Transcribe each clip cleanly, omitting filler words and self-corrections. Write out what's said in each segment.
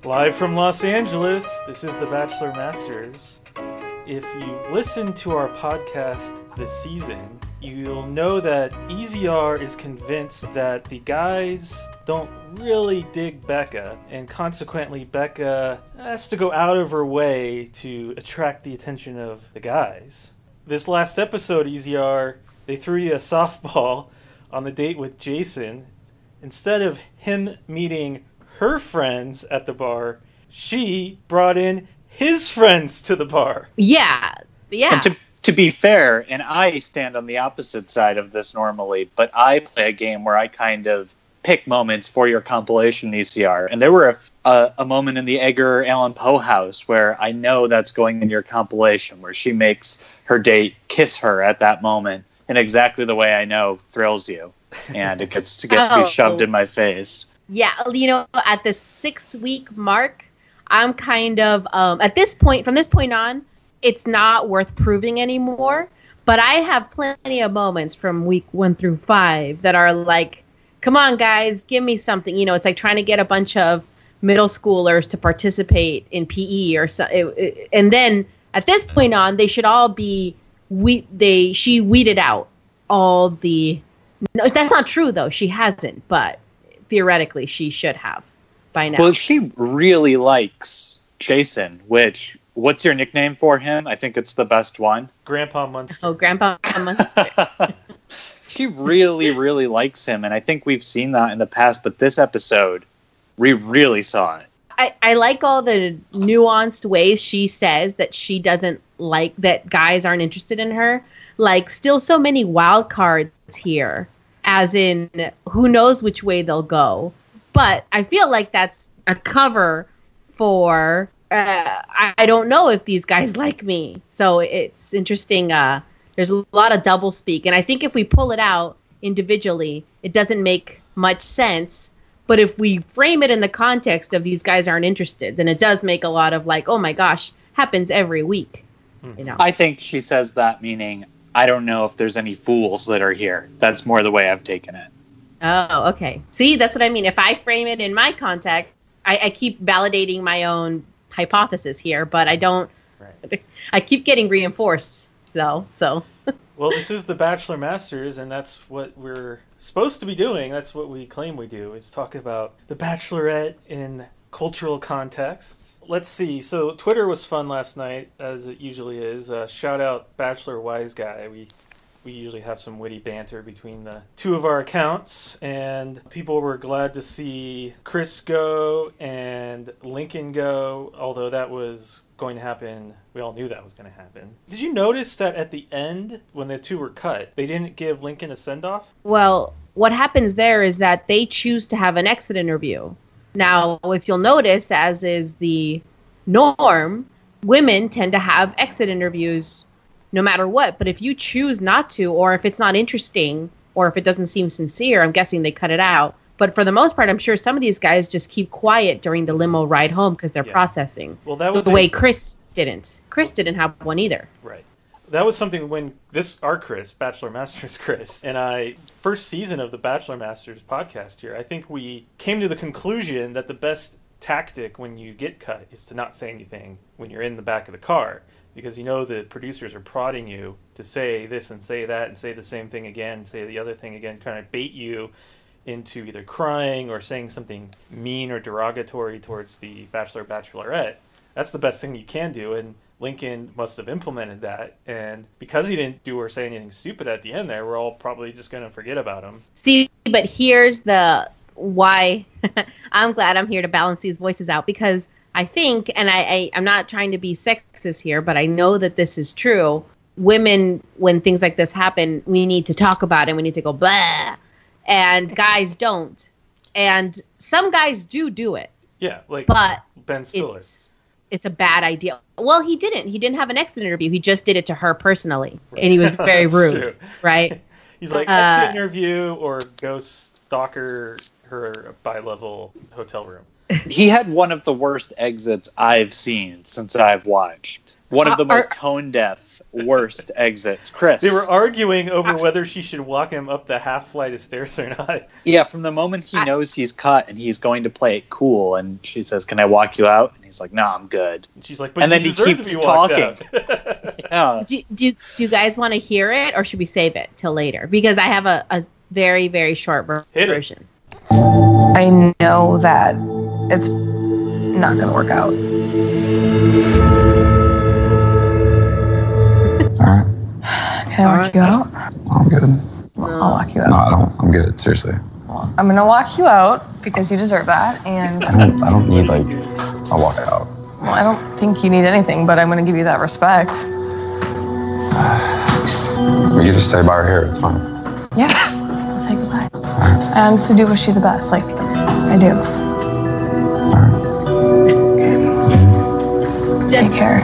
Live from Los Angeles, this is The Bachelor Masters. If you've listened to our podcast this season, you'll know that EZR is convinced that the guys don't really dig Becca, and consequently Becca has to go out of her way to attract the attention of the guys. This last episode, EZR, they threw you a softball on the date with Jason. Instead of him meeting her friends at the bar, she brought in his friends to the bar. Yeah. And to be fair, and I stand on the opposite side of this normally, but I play a game where I kind of pick moments for your compilation ECR. And there were a moment in the Edgar Allan Poe house where I know that's going in your compilation, where she makes her date kiss her at that moment in exactly the way I know thrills you. And it gets to be shoved in my face. Yeah, at the 6-week mark, I'm kind of, at this point, from this point on, it's not worth proving anymore. But I have plenty of moments from week 1 through 5 that are like, come on, guys, give me something. It's like trying to get a bunch of middle schoolers to participate in PE or so. And then at this point on, they should all be, she weeded out all the, no, that's not true though. She hasn't, but theoretically she should have by now. Well, she really likes Jason, what's your nickname for him? I think it's the best one. Grandpa Munster. Oh, Grandpa Munster. She really, really likes him, and I think we've seen that in the past, but this episode, we really saw it. I like all the nuanced ways she says that she doesn't like that guys aren't interested in her. Like, still so many wild cards here, as in who knows which way they'll go. But I feel like that's a cover for I don't know if these guys like me. So it's interesting. There's a lot of doublespeak. And I think if we pull it out individually, it doesn't make much sense. But if we frame it in the context of these guys aren't interested, then it does make a lot of like, oh my gosh, happens every week. I think she says that meaning, I don't know if there's any fools that are here. That's more the way I've taken it. Oh, okay. See, that's what I mean. If I frame it in my context, I keep validating my own hypothesis here, but I don't. Right. I keep getting reinforced, though. So. Well, this is the Bachelor Masters, and that's what we're supposed to be doing. That's what we claim we do, is talk about the Bachelorette in cultural contexts. Let's see. So Twitter was fun last night, as it usually is. Shout out Bachelor Wise Guy. We usually have some witty banter between the two of our accounts, and people were glad to see Chris go and Lincoln go, although that was going to happen. We all knew that was going to happen. Did you notice that at the end, when the two were cut, they didn't give Lincoln a send-off? Well, what happens there is that they choose to have an exit interview. Now, if you'll notice, as is the norm, women tend to have exit interviews no matter what. But if you choose not to, or if it's not interesting, or if it doesn't seem sincere, I'm guessing they cut it out. But for the most part, I'm sure some of these guys just keep quiet during the limo ride home because they're processing. Well, that was the way Chris didn't. Chris didn't have one either. Right. That was something when our Chris, Bachelor Masters Chris, and I, first season of the Bachelor Masters podcast here, I think we came to the conclusion that the best tactic when you get cut is to not say anything when you're in the back of the car. Because the producers are prodding you to say this and say that and say the same thing again, say the other thing again, kind of bait you into either crying or saying something mean or derogatory towards the Bachelor Bachelorette. That's the best thing you can do, and Lincoln must have implemented that. And because he didn't do or say anything stupid at the end there, we're all probably just going to forget about him. See, but here's the why I'm glad I'm here to balance these voices out, because I think, and I'm not trying to be sexist here, but I know that this is true. Women, when things like this happen, we need to talk about it. We need to go blah, and guys don't. And some guys do it. Yeah, like but Ben Stiller. It's a bad idea. Well, he didn't. He didn't have an exit interview. He just did it to her personally, and he was very rude. True. Right? He's like, exit interview or go stalker her bi-level hotel room. He had one of the worst exits I've seen since I've watched. One of the most tone-deaf worst exits. Chris. They were arguing over whether she should walk him up the half flight of stairs or not. Yeah, from the moment he knows he's cut and he's going to play it cool, and she says, "Can I walk you out?" And he's like, "No, I'm good." And she's like, "But and you then he deserve keeps to be walked talking. out." Yeah. Do you guys want to hear it, or should we save it till later? Because I have a very, very short version. I know that it's not going to work out. All right. Can I walk you out? I'm good. I'll walk you out. No, I don't. I'm good. Seriously. Well, I'm going to walk you out because you deserve that. And I don't need like a walk out. well, I don't think you need anything, but I'm going to give you that respect. You just stay by her here. It's fine. Yeah. I'll say goodbye. I honestly do wish you the best. Like, I do. Take care.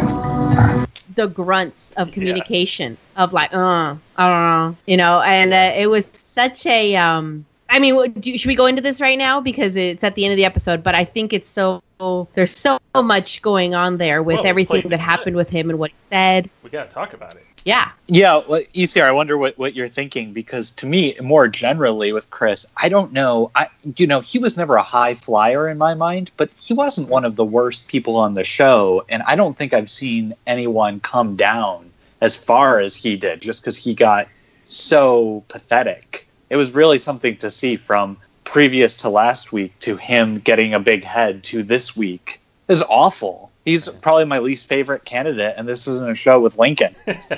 The grunts of communication of like, I don't know, and it was such a, I mean, should we go into this right now? Because it's at the end of the episode, but I think it's there's so much going on there with everything that happened with him and what he said. We got to talk about it. Yeah. Yeah, well, ECR, I wonder what you're thinking, because to me, more generally with Chris, I don't know. He was never a high flyer in my mind, but he wasn't one of the worst people on the show. And I don't think I've seen anyone come down as far as he did, just because he got so pathetic. It was really something to see from previous to last week to him getting a big head to this week. It was awful. He's probably my least favorite candidate, and this isn't a show with Lincoln.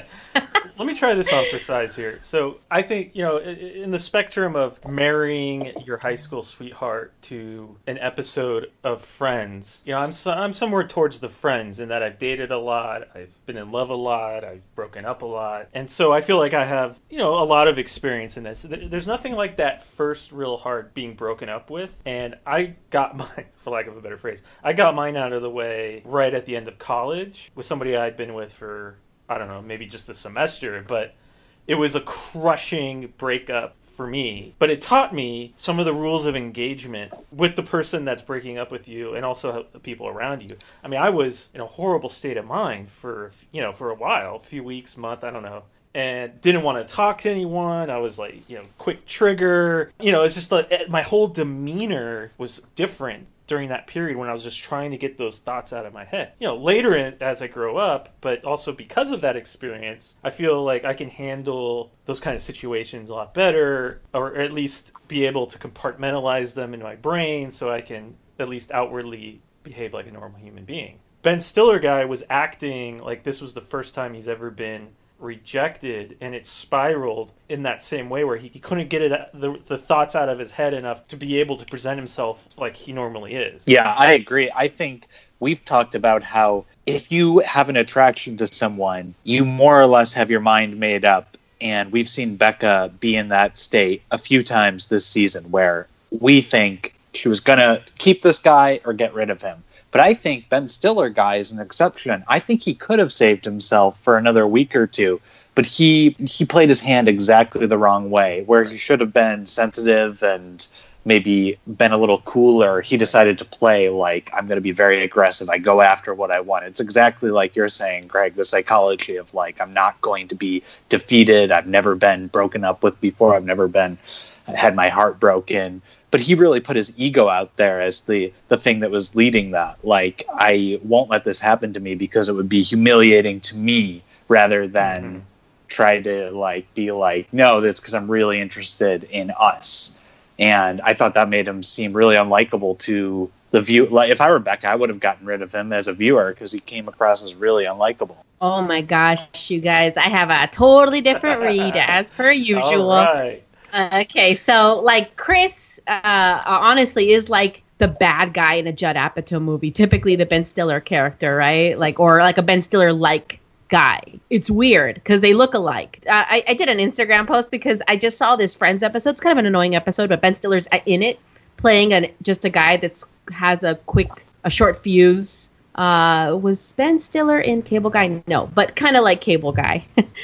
Let me try this on for size here. So I think, in the spectrum of marrying your high school sweetheart to an episode of Friends, I'm somewhere towards the Friends in that I've dated a lot, I've been in love a lot, I've broken up a lot. And so I feel like I have, a lot of experience in this. There's nothing like that first real hard being broken up with. And I got mine, for lack of a better phrase, I got mine out of the way right at the end of college with somebody I'd been with for, I don't know, maybe just a semester, but it was a crushing breakup for me. But it taught me some of the rules of engagement with the person that's breaking up with you and also the people around you. I mean, I was in a horrible state of mind for a while, a few weeks, month, I don't know, and didn't want to talk to anyone. I was like, quick trigger. It's just like my whole demeanor was different during that period when I was just trying to get those thoughts out of my head. Later as I grow up, but also because of that experience, I feel like I can handle those kind of situations a lot better, or at least be able to compartmentalize them in my brain so I can at least outwardly behave like a normal human being. Ben Stiller guy was acting like this was the first time he's ever been rejected, and it spiraled in that same way where he couldn't get the thoughts out of his head enough to be able to present himself like he normally is. Yeah, I agree. I think we've talked about how if you have an attraction to someone, you more or less have your mind made up. And we've seen Becca be in that state a few times this season where we think she was going to keep this guy or get rid of him. But I think Ben Stiller guy is an exception. I think he could have saved himself for another week or two, but he played his hand exactly the wrong way, where he should have been sensitive and maybe been a little cooler. He decided to play like, I'm going to be very aggressive. I go after what I want. It's exactly like you're saying, Greg, the psychology of like, I'm not going to be defeated. I've never been broken up with before. I've never had my heart broken. But he really put his ego out there as the thing that was leading that. Like, I won't let this happen to me because it would be humiliating to me, rather than try to like be like, no, that's because I'm really interested in us. And I thought that made him seem really unlikable to the view. Like, if I were Becca, I would have gotten rid of him as a viewer because he came across as really unlikable. Oh my gosh, you guys! I have a totally different read as per usual. All right. Okay, so like Chris. Honestly, is like the bad guy in a Judd Apatow movie. Typically the Ben Stiller character, right? Like, or like a Ben Stiller-like guy. It's weird because they look alike. I did an Instagram post because I just saw this Friends episode. It's kind of an annoying episode, but Ben Stiller's in it playing just a guy that's has a short fuse. Was Ben Stiller in Cable Guy? No, but kind of like Cable Guy.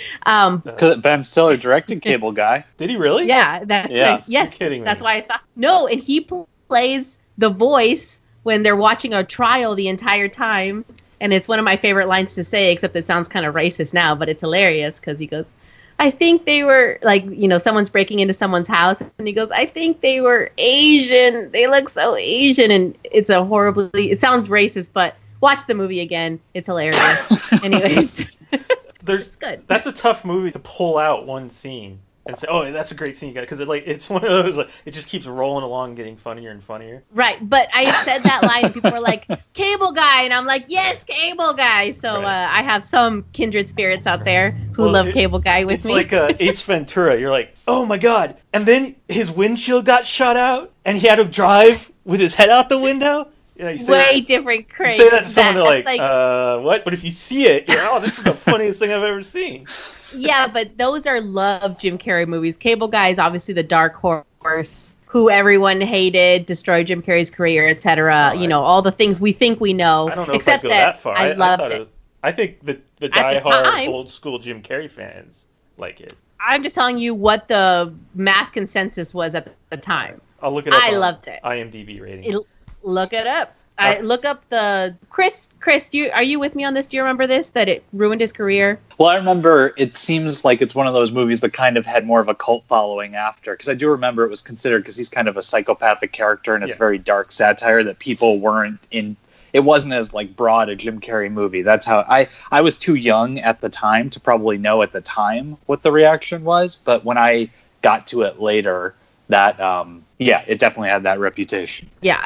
Ben Stiller directed Cable Guy. Did he really? Yeah, that's right. Yes, you're kidding me. That's why I thought no. And he plays the voice when they're watching a trial the entire time. And it's one of my favorite lines to say, except it sounds kind of racist now, but it's hilarious because he goes, I think they were, like, you know, someone's breaking into someone's house, and he goes, I think they were Asian. They look so Asian. And it's it sounds racist, but watch the movie again. It's hilarious. Anyways. It's good. That's a tough movie to pull out one scene and say, "Oh, that's a great scene, you got," because it's one of those, like, it just keeps rolling along, getting funnier and funnier. Right, but I said that line, and people were like, "Cable Guy," and I'm like, "Yes, Cable Guy." So right. I have some kindred spirits out there who love Cable Guy with me. It's like Ace Ventura. You're like, "Oh my god!" And then his windshield got shot out, and he had to drive with his head out the window. You know, you way different, Craig. You say that to someone, they're like, what? But if you see it, you're, oh, this is the funniest thing I've ever seen. Yeah, but those are love Jim Carrey movies. Cable Guy is obviously the dark horse who everyone hated, destroyed Jim Carrey's career, etc. You know, all the things we think we know. I don't know except if I'd go that far. I loved it. I think the diehard old school Jim Carrey fans like it. I'm just telling you what the mass consensus was at the time. I'll look it up. I loved it. IMDb rating. Look it up. I look up the Chris. Are you with me on this? Do you remember this? That it ruined his career. Well, I remember. It seems like it's one of those movies that kind of had more of a cult following after, because I do remember it was considered, because he's kind of a psychopathic character and it's very dark satire, that people weren't in. It wasn't as like broad a Jim Carrey movie. That's how I was too young at the time to probably know at the time what the reaction was. But when I got to it later, that it definitely had that reputation. Yeah,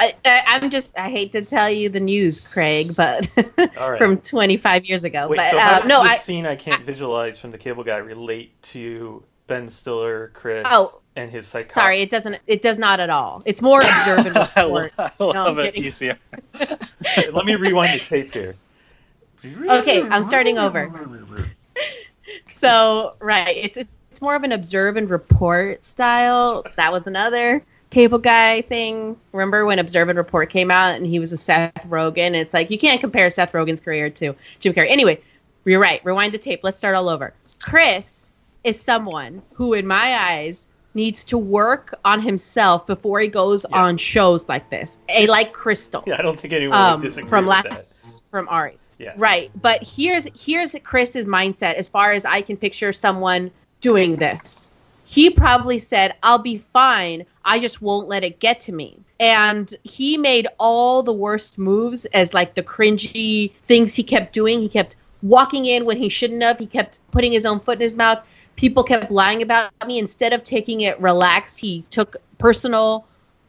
I hate to tell you the news, Craig, but right. From 25 years ago. Wait, but, so how does this scene I can't visualize from the Cable Guy relate to Ben Stiller, Chris, and his psychology? Sorry, it does not at all. It's more observant report. I love it easier. Let me rewind the tape here. Okay, I'm starting over. So, right, it's more of an observe and report style. That was another Cable Guy thing. Remember when Observe and Report came out and he was a Seth Rogen? It's like, you can't compare Seth Rogen's career to Jim Carrey. Anyway, you're right. Rewind the tape. Let's start all over. Chris is someone who, in my eyes, needs to work on himself before he goes on shows like this. Like Crystal. Yeah, I don't think anyone would disagree with that. From Ari. Yeah. Right. But here's Chris's mindset as far as I can picture someone doing this. He probably said, I'll be fine. I just won't let it get to me. And he made all the worst moves as like the cringy things he kept doing. He kept walking in when he shouldn't have. He kept putting his own foot in his mouth. People kept lying about me. Instead of taking it relaxed, he took it personally.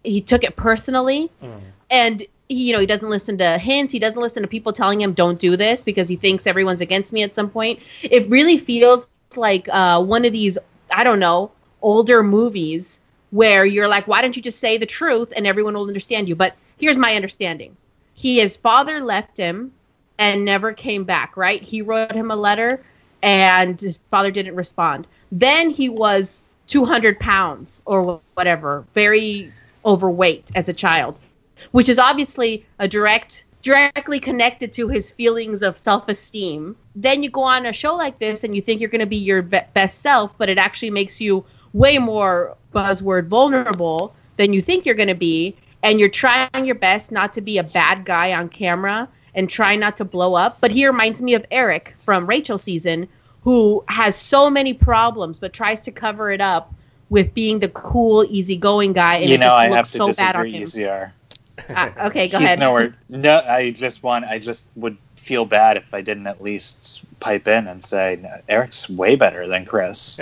And he doesn't listen to hints. He doesn't listen to people telling him don't do this because he thinks everyone's against me at some point. It really feels like one of these, I don't know, older movies where you're like, why don't you just say the truth and everyone will understand you? But here's my understanding. His father left him and never came back, right? He wrote him a letter and his father didn't respond. Then he was 200 pounds or whatever, very overweight as a child, which is obviously directly connected to his feelings of self-esteem. Then you go on a show like this and you think you're going to be your best self, but it actually makes you way more buzzword vulnerable than you think you're going to be. And you're trying your best not to be a bad guy on camera and try not to blow up. But he reminds me of Eric from Rachel season, who has so many problems, but tries to cover it up with being the cool, easygoing guy. And it just looks so bad on him. ECR. Okay, go He's ahead. nowhere. No, I just would feel bad if I didn't at least pipe in and say, no, Eric's way better than Chris.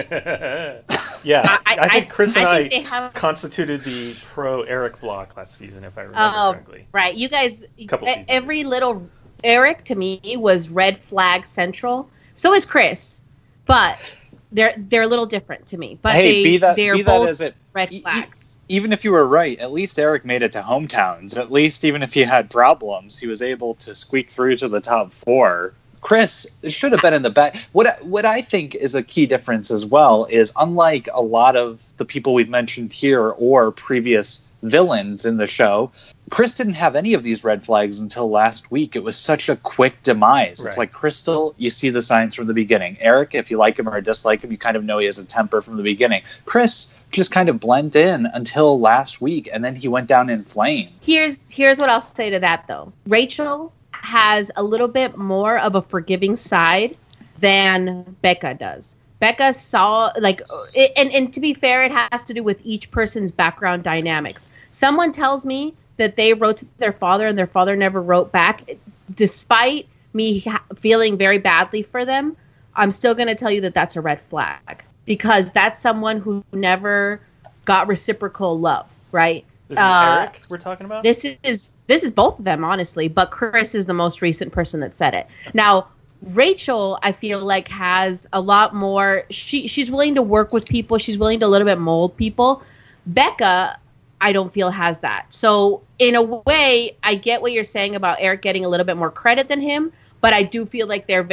Yeah, I think Chris and I constituted the pro Eric block last season, if I remember correctly. Right, you guys. Couple seasons. Every little Eric to me was red flag central. So is Chris, but they're a little different to me. But they're both red flags. Even if you were right, at least Eric made it to hometowns. At least even if he had problems, he was able to squeak through to the top 4. Chris should have been in the back. What I think is a key difference as well is, unlike a lot of the people we've mentioned here or previous villains in the show, Chris didn't have any of these red flags until last week. It was such a quick demise. Right. It's like Crystal, you see the signs from the beginning. Eric, if you like him or dislike him, you kind of know he has a temper from the beginning. Chris just kind of blend in until last week, and then he went down in flames. Here's what I'll say to that, though. Rachel has a little bit more of a forgiving side than Becca does. Becca saw, like, and to be fair, it has to do with each person's background dynamics. Someone tells me that they wrote to their father and their father never wrote back. Despite me feeling very badly for them, I'm still going to tell you that that's a red flag, because that's someone who never got reciprocal love, right? This is Eric we're talking about? This is both of them, honestly, but Chris is the most recent person that said it. Now, Rachel, I feel like, has a lot more. She's willing to work with people. She's willing to a little bit mold people. Becca, I don't feel, has that. So in a way, I get what you're saying about Eric getting a little bit more credit than him, but I do feel like they're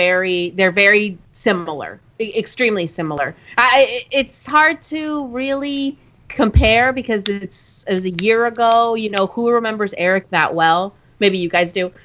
very similar, extremely similar. It's hard to really compare because it was a year ago. You know, who remembers Eric that well? Maybe you guys do.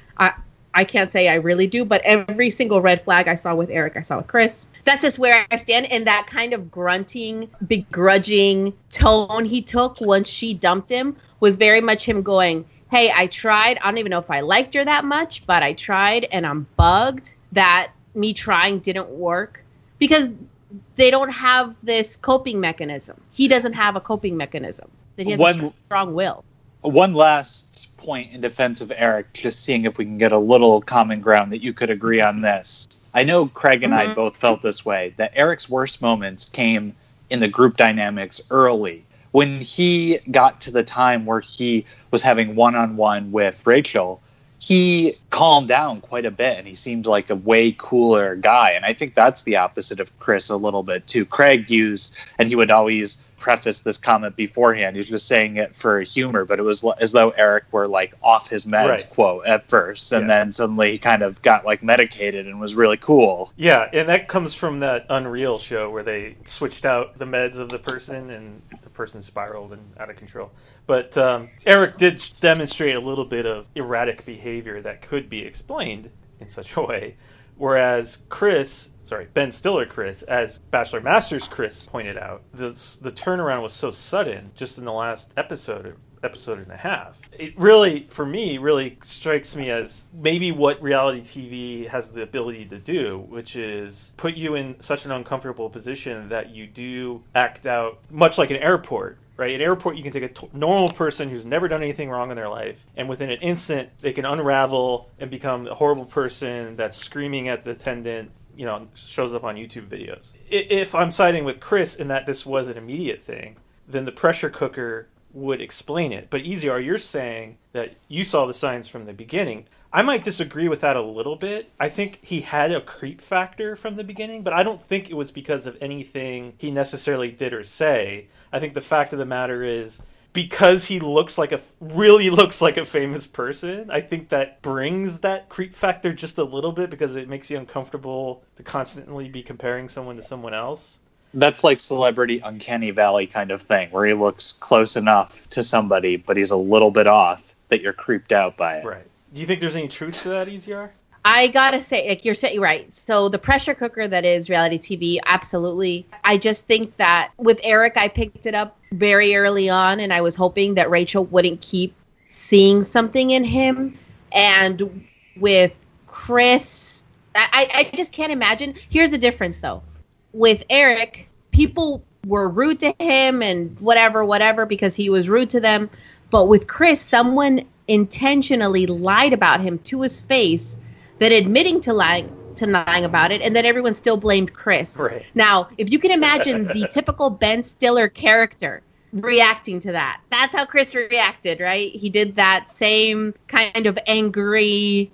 I can't say I really do, but every single red flag I saw with Eric, I saw with Chris. That's just where I stand. And that kind of grunting, begrudging tone he took once she dumped him was very much him going, hey, I tried. I don't even know if I liked her that much, but I tried and I'm bugged that me trying didn't work, because they don't have this coping mechanism. He doesn't have a coping mechanism. That he has a strong will. One last point in defense of Eric, just seeing if we can get a little common ground that you could agree on this. I know Craig and I both felt this way, that Eric's worst moments came in the group dynamics early. When he got to the time where he was having one-on-one with Rachel, he calmed down quite a bit and he seemed like a way cooler guy. And I think that's the opposite of Chris a little bit too. Craig used, and he would always preface this comment beforehand, he was just saying it for humor, but it was as though Eric were like off his meds, right, quote, at first. And then suddenly he kind of got like medicated and was really cool. Yeah, and that comes from that Unreal show where they switched out the meds of the person and the person spiraled and out of control. But Eric did demonstrate a little bit of erratic behavior that could be explained in such a way. Whereas Ben Stiller Chris, as Bachelor Masters Chris pointed out, the turnaround was so sudden just in the last episode and a half. It really, for me, really strikes me as maybe what reality TV has the ability to do, which is put you in such an uncomfortable position that you do act out, much like an airport. Right? At an airport, you can take a normal person who's never done anything wrong in their life, and within an instant, they can unravel and become a horrible person that's screaming at the attendant, you know, shows up on YouTube videos. If I'm siding with Chris in that this was an immediate thing, then the pressure cooker would explain it. But Easiar, you're saying that you saw the signs from the beginning. I might disagree with that a little bit. I think he had a creep factor from the beginning, but I don't think it was because of anything he necessarily did or say. I think the fact of the matter is, because he really looks like a famous person, I think that brings that creep factor just a little bit, because it makes you uncomfortable to constantly be comparing someone to someone else. That's like Celebrity Uncanny Valley kind of thing, where he looks close enough to somebody, but he's a little bit off that you're creeped out by it. Right. Do you think there's any truth to that, Easiar? I gotta say, like you're saying, right. So the pressure cooker that is reality TV, absolutely. I just think that with Eric, I picked it up very early on, and I was hoping that Rachel wouldn't keep seeing something in him. And with Chris, I just can't imagine. Here's the difference, though. With Eric, people were rude to him and whatever, because he was rude to them. But with Chris, someone intentionally lied about him to his face, that admitting to lying about it, and then everyone still blamed Chris. Right. Now, if you can imagine the typical Ben Stiller character reacting to that, that's how Chris reacted, right? He did that same kind of angry...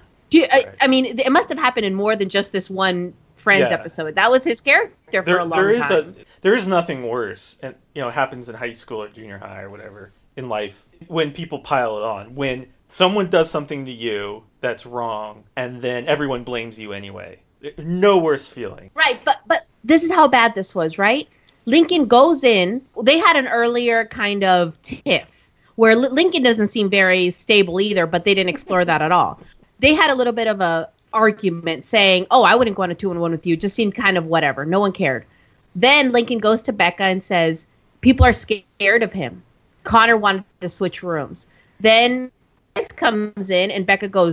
I mean, it must have happened in more than just this one Friends episode. That was his character for a long time. There is nothing worse, and it happens in high school or junior high or whatever in life, when people pile it on. When someone does something to you that's wrong, and then everyone blames you anyway. No worse feeling. Right, but this is how bad this was, right? Lincoln goes in. They had an earlier kind of tiff, where Lincoln doesn't seem very stable either, but they didn't explore that at all. They had a little bit of a argument saying, oh, I wouldn't go on a 2-on-1 with you. It just seemed kind of whatever. No one cared. Then Lincoln goes to Becca and says, people are scared of him. Connor wanted to switch rooms. Then Chris comes in and Becca goes,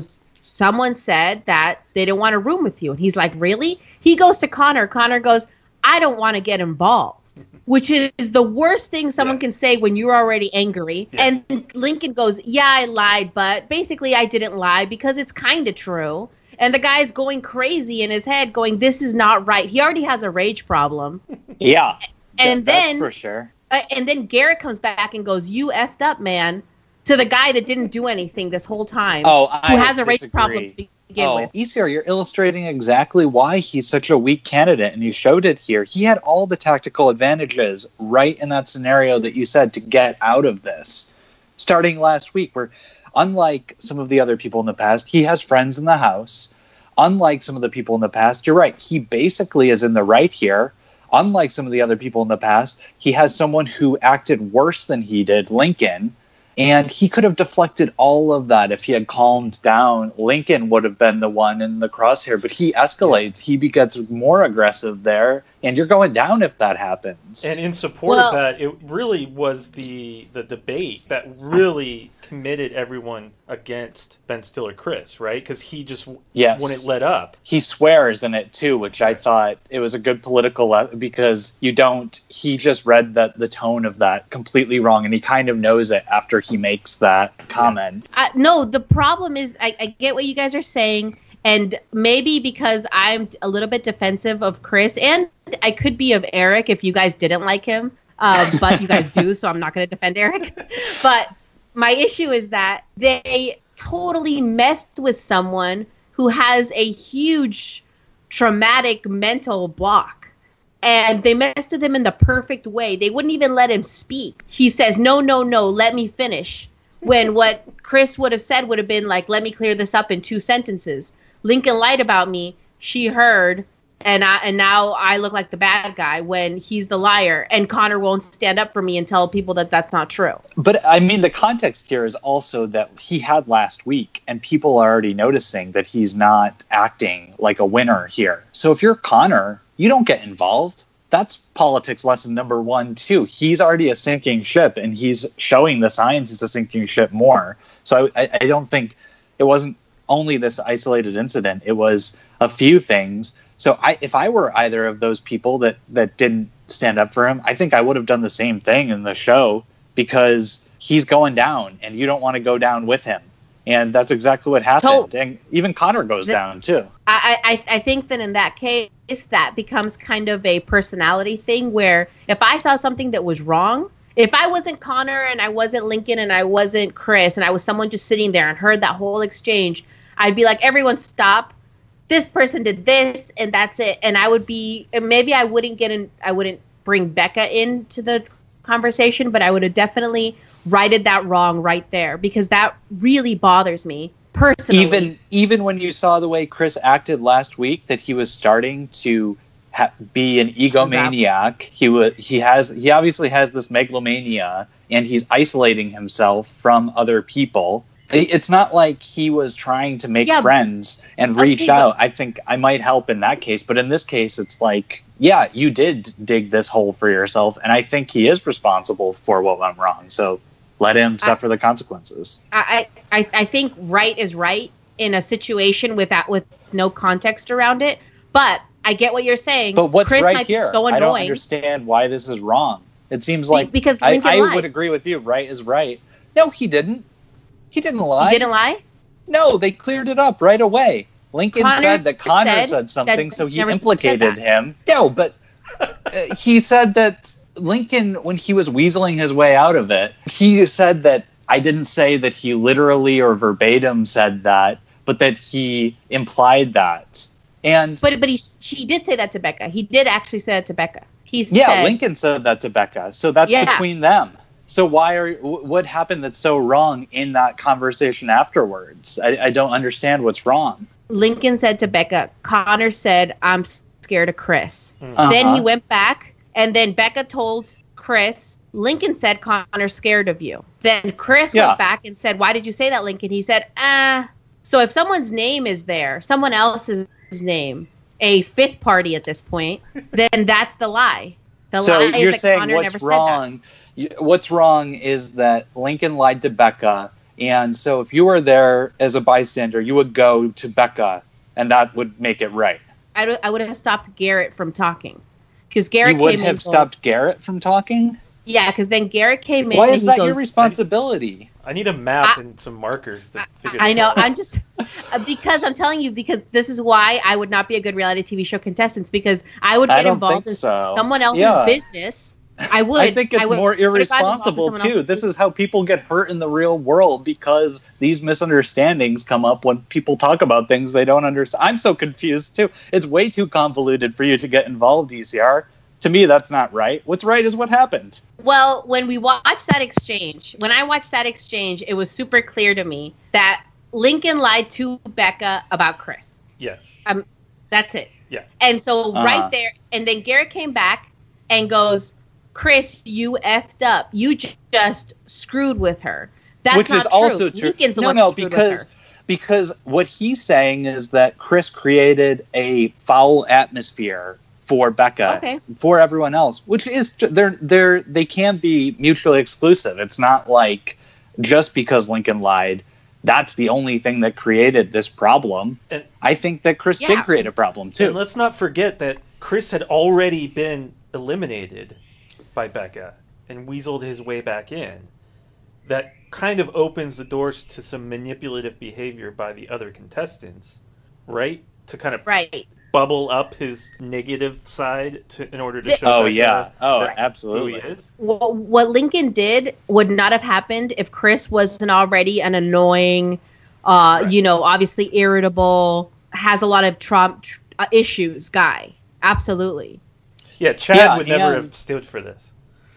someone said that they didn't want to room with you. And he's like, really? He goes to Connor. Connor goes, I don't want to get involved, which is the worst thing someone can say when you're already angry. Yeah. And Lincoln goes, yeah, I lied, but basically I didn't lie because it's kind of true. And the guy's going crazy in his head going, this is not right. He already has a rage problem. Yeah. And that's for sure. And then Garrett comes back and goes, you effed up, man, to the guy that didn't do anything this whole time. Who has a rage problem to begin with. ECR, you're illustrating exactly why he's such a weak candidate, and you showed it here. He had all the tactical advantages right in that scenario that you said to get out of this. Starting last week, where unlike some of the other people in the past, he has friends in the house. Unlike some of the people in the past, you're right, he basically is in the right here. Unlike some of the other people in the past, he has someone who acted worse than he did, Lincoln, and he could have deflected all of that if he had calmed down. Lincoln would have been the one in the crosshair, but he escalates. He gets more aggressive there, and you're going down if that happens. And in support of that, it really was the debate that really committed everyone against Ben Stiller Chris, right? Because he just wouldn't let up. He swears in it too, which I thought it was a good political because he just read the tone of that completely wrong, and he kind of knows it after he makes that comment. No, the problem is I get what you guys are saying, and maybe because I'm a little bit defensive of Chris, and I could be of Eric if you guys didn't like him, but you guys do, so I'm not going to defend Eric. But my issue is that they totally messed with someone who has a huge traumatic mental block. And they messed with him in the perfect way. They wouldn't even let him speak. He says, no, let me finish. When what Chris would have said would have been like, let me clear this up in 2 sentences. Lincoln lied about me. She heard. And now I look like the bad guy when he's the liar, and Connor won't stand up for me and tell people that that's not true. But I mean, the context here is also that he had last week, and people are already noticing that he's not acting like a winner here. So if you're Connor, you don't get involved. That's politics lesson number 1 too. He's already a sinking ship, and he's showing the signs he's a sinking ship more. So I don't think it wasn't only this isolated incident. It was a few things. So if I were either of those people that didn't stand up for him, I think I would have done the same thing in the show, because he's going down and you don't want to go down with him. And that's exactly what happened. And even Connor goes down too. I think that in that case, that becomes kind of a personality thing where if I saw something that was wrong, if I wasn't Connor and I wasn't Lincoln and I wasn't Chris and I was someone just sitting there and heard that whole exchange, I'd be like, everyone stop. This person did this and that's it. And I would be, maybe I wouldn't bring Becca into the conversation, but I would have definitely righted that wrong right there, because that really bothers me personally. Even when you saw the way Chris acted last week, that he was starting to be an egomaniac. He obviously has this megalomania, and he's isolating himself from other people. It's not like he was trying to make friends and reach out. I think I might help in that case. But in this case, it's like, yeah, you did dig this hole for yourself. And I think he is responsible for what went wrong. So let him suffer the consequences. I think right is right in a situation with no context around it. But I get what you're saying. But what's Chris right might here? be so annoying. I don't understand why this is wrong. It seems like because I would agree with you. Right is right. No, he didn't. He didn't lie. He didn't lie? No, they cleared it up right away. Lincoln said that Connor said something, so he implicated him. No, but he said that Lincoln, when he was weaseling his way out of it, he said that I didn't say that he literally or verbatim said that, but that he implied that. And she did say that to Becca. He did actually say that to Becca. Lincoln said that to Becca. So that's between them. So what happened that's so wrong in that conversation afterwards? I don't understand what's wrong. Lincoln said to Becca, Connor said, I'm scared of Chris. Uh-huh. Then he went back, and then Becca told Chris, Lincoln said, Connor's scared of you. Then Chris went back and said, why did you say that, Lincoln? He said, So if someone's name is there, someone else's name, a fifth party at this point, then that's the lie. The lie you're is that saying Connor what's never wrong? said that. What's wrong is that Lincoln lied to Becca, And so if you were there as a bystander, you would go to Becca, and that would make it right. I would have stopped Garrett from talking. Because Garrett You would came in have stopped Garrett from talking? Yeah, because then Garrett came in. Why and is he that goes, your responsibility? I need a map and some markers to figure this I know. out. I'm just because I'm telling you, because this is why I would not be a good reality TV show contestant, because I would get involved in someone else's business. I would. I think it's more irresponsible too. This is how people get hurt in the real world, because these misunderstandings come up when people talk about things they don't understand. I'm so confused too. It's way too convoluted for you to get involved, ECR. To me, that's not right. What's right is what happened. Well, when I watched that exchange, it was super clear to me that Lincoln lied to Becca about Chris. Yes. That's it. Yeah. And so right there, and then Garrett came back and goes, Chris, you effed up. You just screwed with her. That's Which not is true. also true. Lincoln's the one who screwed with her. Because what he's saying is that Chris created a foul atmosphere for Becca, for everyone else, which is they can be mutually exclusive. It's not like just because Lincoln lied, that's the only thing that created this problem. And I think that Chris did create a problem too. And let's not forget that Chris had already been eliminated by Becca and weaseled his way back in. That kind of opens the doors to some manipulative behavior by the other contestants, right? To kind of bubble up his negative side in order to show absolutely. who he is. What Lincoln did would not have happened if Chris wasn't already an annoying, obviously irritable, has a lot of issues guy. Absolutely. Yeah, Chad would never have stood for this.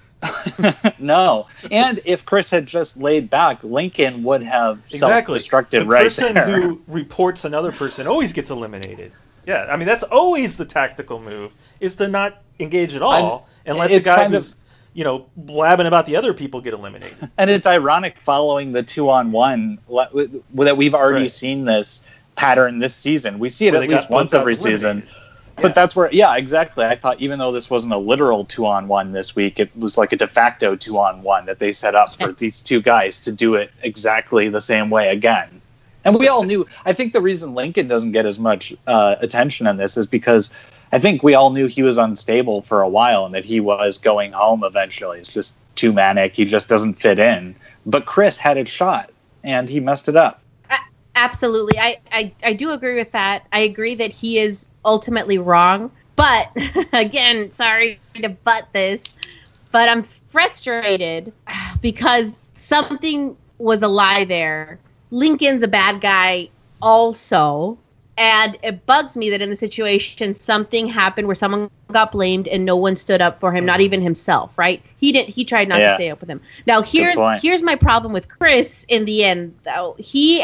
No. And if Chris had just laid back, Lincoln would have self-destructed right there. The person who reports another person always gets eliminated. Yeah, I mean, that's always the tactical move, is to not engage at all and let the guy who's, blabbing about the other people get eliminated. And it's ironic following the 2-on-1 that we've already seen this pattern this season. We see it at least once every season. But that's where, exactly. I thought even though this wasn't a literal 2-on-1 this week, it was like a de facto 2-on-1 that they set up for these two guys to do it exactly the same way again. And we all knew, I think the reason Lincoln doesn't get as much attention on this is because I think we all knew he was unstable for a while and that he was going home eventually. It's just too manic. He just doesn't fit in. But Chris had it shot and he messed it up. Absolutely. I do agree with that. I agree that he is ultimately wrong. But again, sorry to butt this, but I'm frustrated because something was a lie there. Lincoln's a bad guy also, and it bugs me that in the situation something happened where someone got blamed and no one stood up for him, not even himself, right? He tried not to stay up with him. Now here's my problem with Chris in the end though. He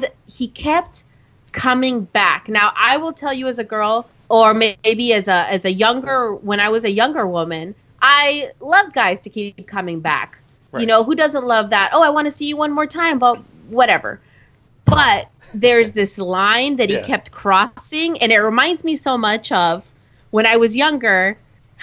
kept coming back. Now I will tell you as a girl, or maybe as when I was a younger woman, I love guys to keep coming back. Right. Who doesn't love that? Oh, I want to see you one more time, but whatever. But there's this line that he kept crossing, and it reminds me so much of when I was younger.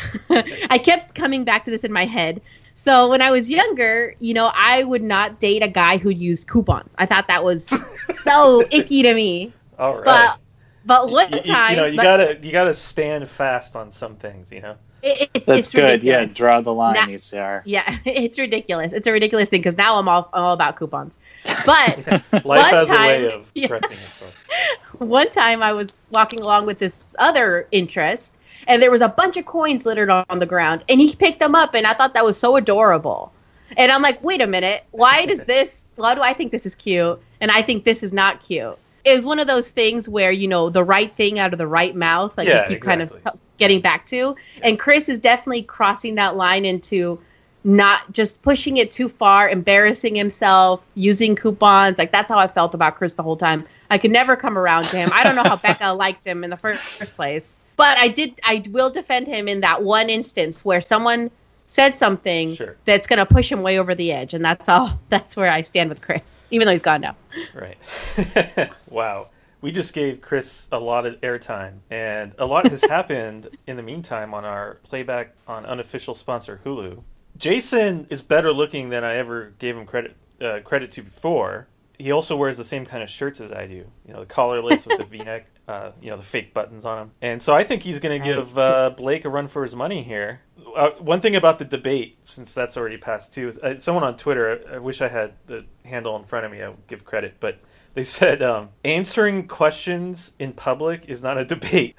I kept coming back to this in my head. So when I was younger, I would not date a guy who used coupons. I thought that was so icky to me. All right. But one time, you gotta stand fast on some things, It's good. Ridiculous. Yeah, draw the line, ECR. Yeah, it's ridiculous. It's a ridiculous thing because now I'm all about coupons. But life has a way of correcting itself. One time I was walking along with this other interest, and there was a bunch of coins littered on the ground, and he picked them up, and I thought that was so adorable. And I'm like, wait a minute, why do I think this is cute, and I think this is not cute? It was one of those things where, the right thing out of the right mouth, like you keep kind of getting back to. And Chris is definitely crossing that line into not just pushing it too far, embarrassing himself, using coupons. Like, that's how I felt about Chris the whole time. I could never come around to him. I don't know how Becca liked him in the first place. But I will defend him in that one instance where someone said something that's going to push him way over the edge. And that's where I stand with Chris, even though he's gone now. Right. Wow. We just gave Chris a lot of airtime, and a lot has happened in the meantime on our playback on unofficial sponsor Hulu. Jason is better looking than I ever gave him credit credit to before, he also wears the same kind of shirts as I do. You know, the collarless with the V-neck, you know, the fake buttons on them. And so I think he's going to give Blake a run for his money here. One thing about the debate, since that's already passed too, is someone on Twitter, I wish I had the handle in front of me, I would give credit, but they said answering questions in public is not a debate.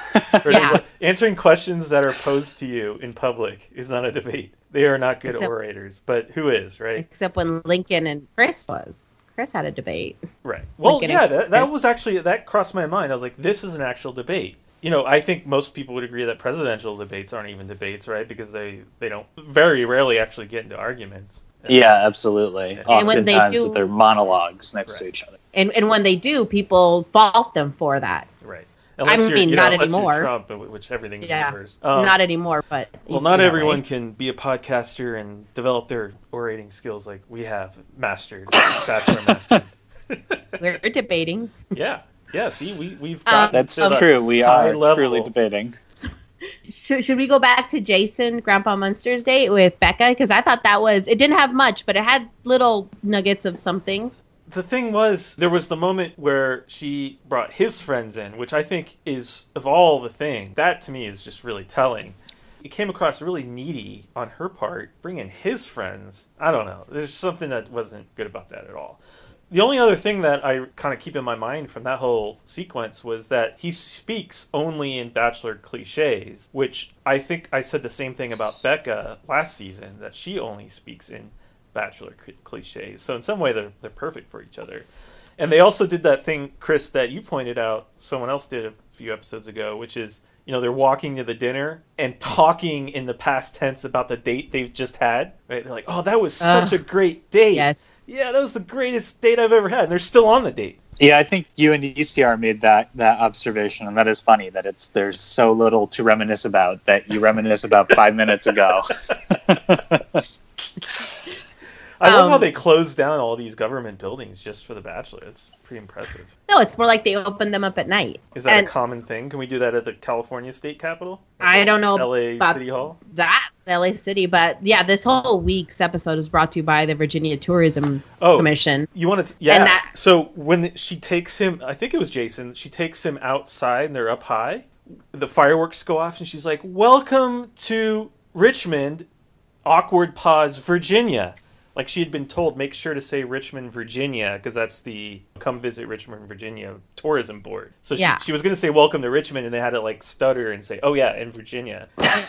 Like, answering questions that are posed to you in public is not a debate. They are not good orators, but who is, right? Except when Lincoln and Chris was. Chris had a debate. Right. Well, Lincoln yeah, that was actually, that crossed my mind. I was like, this is an actual debate. You know, I think most people would agree that presidential debates aren't even debates, right? Because they don't very rarely actually get into arguments. Yeah, absolutely. And when they Oftentimes do, they're monologues next to each other. And when they do, people fault them for that. Right. Not anymore. You're Trump, which everything is reversed. Not anymore, but... Well, not everyone can be a podcaster and develop their orating skills like we have mastered, bachelor mastered. We're debating. Yeah. Yeah, see, we've gotten That's to true. We are level. truly debating. Should we go back to Jason, Grandpa Munster's date with Becca? Because I thought it didn't have much, but it had little nuggets of something. The thing was, there was the moment where she brought his friends in, which I think is, of all the things, that to me is just really telling. It came across really needy on her part, bringing his friends. I don't know. There's something that wasn't good about that at all. The only other thing that I kind of keep in my mind from that whole sequence was that he speaks only in Bachelor cliches, which I think I said the same thing about Becca last season, that she only speaks in Bachelor cliches. So in some way, they're perfect for each other. And they also did that thing, Chris, that you pointed out, someone else did a few episodes ago, which is, you know, they're walking to the dinner and talking in the past tense about the date they've just had. Right? They're like, oh, that was such a great date. Yes. Yeah, that was the greatest date I've ever had. And they're still on the date. Yeah, I think you and ECR made that observation, and that is funny that there's so little to reminisce about that you reminisce about 5 minutes ago. I love how they closed down all these government buildings just for The Bachelor. It's pretty impressive. No, it's more like they open them up at night. Is that a common thing? Can we do that at the California State Capitol? I don't know LA about City Hall? That, LA City. But yeah, this whole week's episode is brought to you by the Virginia Tourism Commission. You want to... Yeah. So when she takes him, I think it was Jason, she takes him outside and they're up high. The fireworks go off and she's like, welcome to Richmond, awkward pause, Virginia. Like she had been told, make sure to say Richmond, Virginia, because that's the Come Visit Richmond, Virginia Tourism Board. So she was going to say welcome to Richmond, and they had to like stutter and say, oh yeah, in Virginia.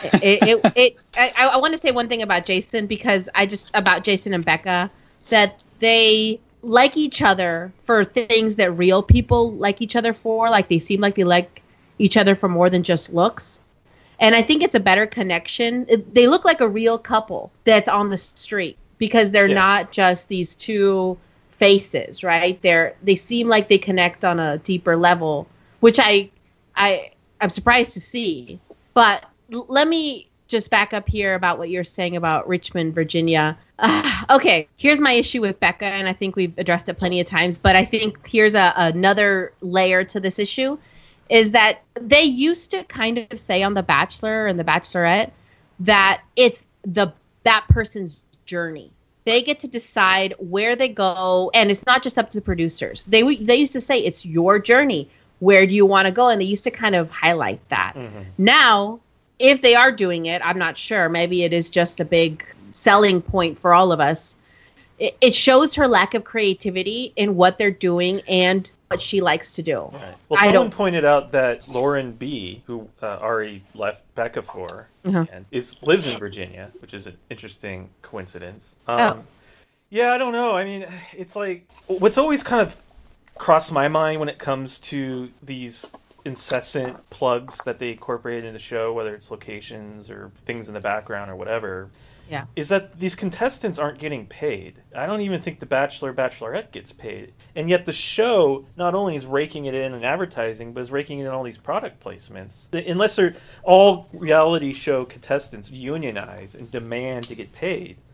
I want to say one thing about Jason, because about Jason and Becca, that they like each other for things that real people like each other for. Like they seem like they like each other for more than just looks. And I think it's a better connection. They look like a real couple that's on the street. Because they're not just these two faces, right? They seem like they connect on a deeper level, which I'm surprised to see. But let me just back up here about what you're saying about Richmond, Virginia. Okay, here's my issue with Becca, and I think we've addressed it plenty of times. But I think here's another layer to this issue, is that they used to kind of say on The Bachelor and The Bachelorette that it's that person's journey. They get to decide where they go, and it's not just up to the producers. They used to say it's your journey. Where do you want to go? And they used to kind of highlight that. Mm-hmm. Now, if they are doing it, I'm not sure. Maybe it is just a big selling point for all of us. It shows her lack of creativity in what they're doing and what she likes to do. Right. Well, someone pointed out that Lauren B., who Ari left Becca for, and lives in Virginia, which is an interesting coincidence. Yeah, I don't know. I mean, it's like what's always kind of crossed my mind when it comes to these incessant plugs that they incorporate in the show, whether it's locations or things in the background or whatever. Yeah. Is that these contestants aren't getting paid. I don't even think the Bachelor, Bachelorette gets paid. And yet the show not only is raking it in advertising, but is raking it in all these product placements. Unless they're all reality show contestants unionize and demand to get paid.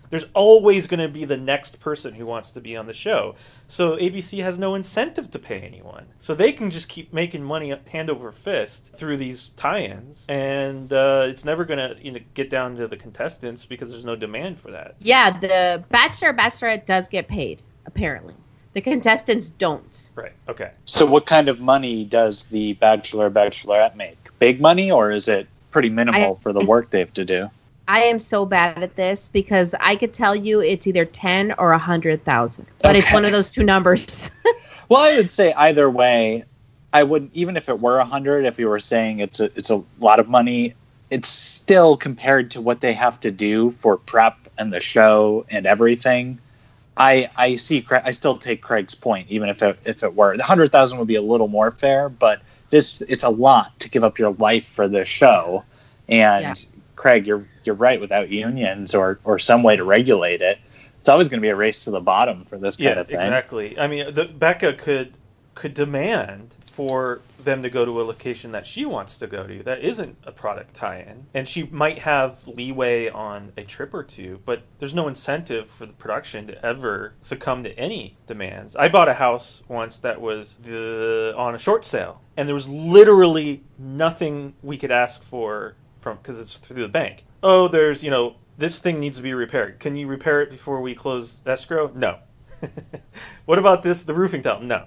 There's always going to be the next person who wants to be on the show. So ABC has no incentive to pay anyone. So they can just keep making money hand over fist through these tie-ins. And it's never going to get down to the contestants because there's no demand for that. Yeah, the Bachelor, Bachelorette does get paid, apparently. The contestants don't. Right, okay. So what kind of money does the Bachelor, Bachelorette make? Big money, or is it pretty minimal for the work they have to do? I am so bad at this because I could tell you it's either 10 or 100,000, but it's one of those two numbers. Well, I would say either way, I would, even if it were 100, if you were saying it's a lot of money, it's still compared to what they have to do for prep and the show and everything. I still take Craig's point, even if it were. The 100,000 would be a little more fair, but it's a lot to give up your life for this show. And yeah. Craig, you're right. Without unions or some way to regulate it, it's always going to be a race to the bottom for this kind of thing. Exactly. I mean, Becca could demand for them to go to a location that she wants to go to that isn't a product tie-in, and she might have leeway on a trip or two, but there's no incentive for the production to ever succumb to any demands. I bought a house once that was on a short sale, and there was literally nothing we could ask for because it's through the bank. Oh, there's, this thing needs to be repaired. Can you repair it before we close escrow? No. What about the roofing tile? No.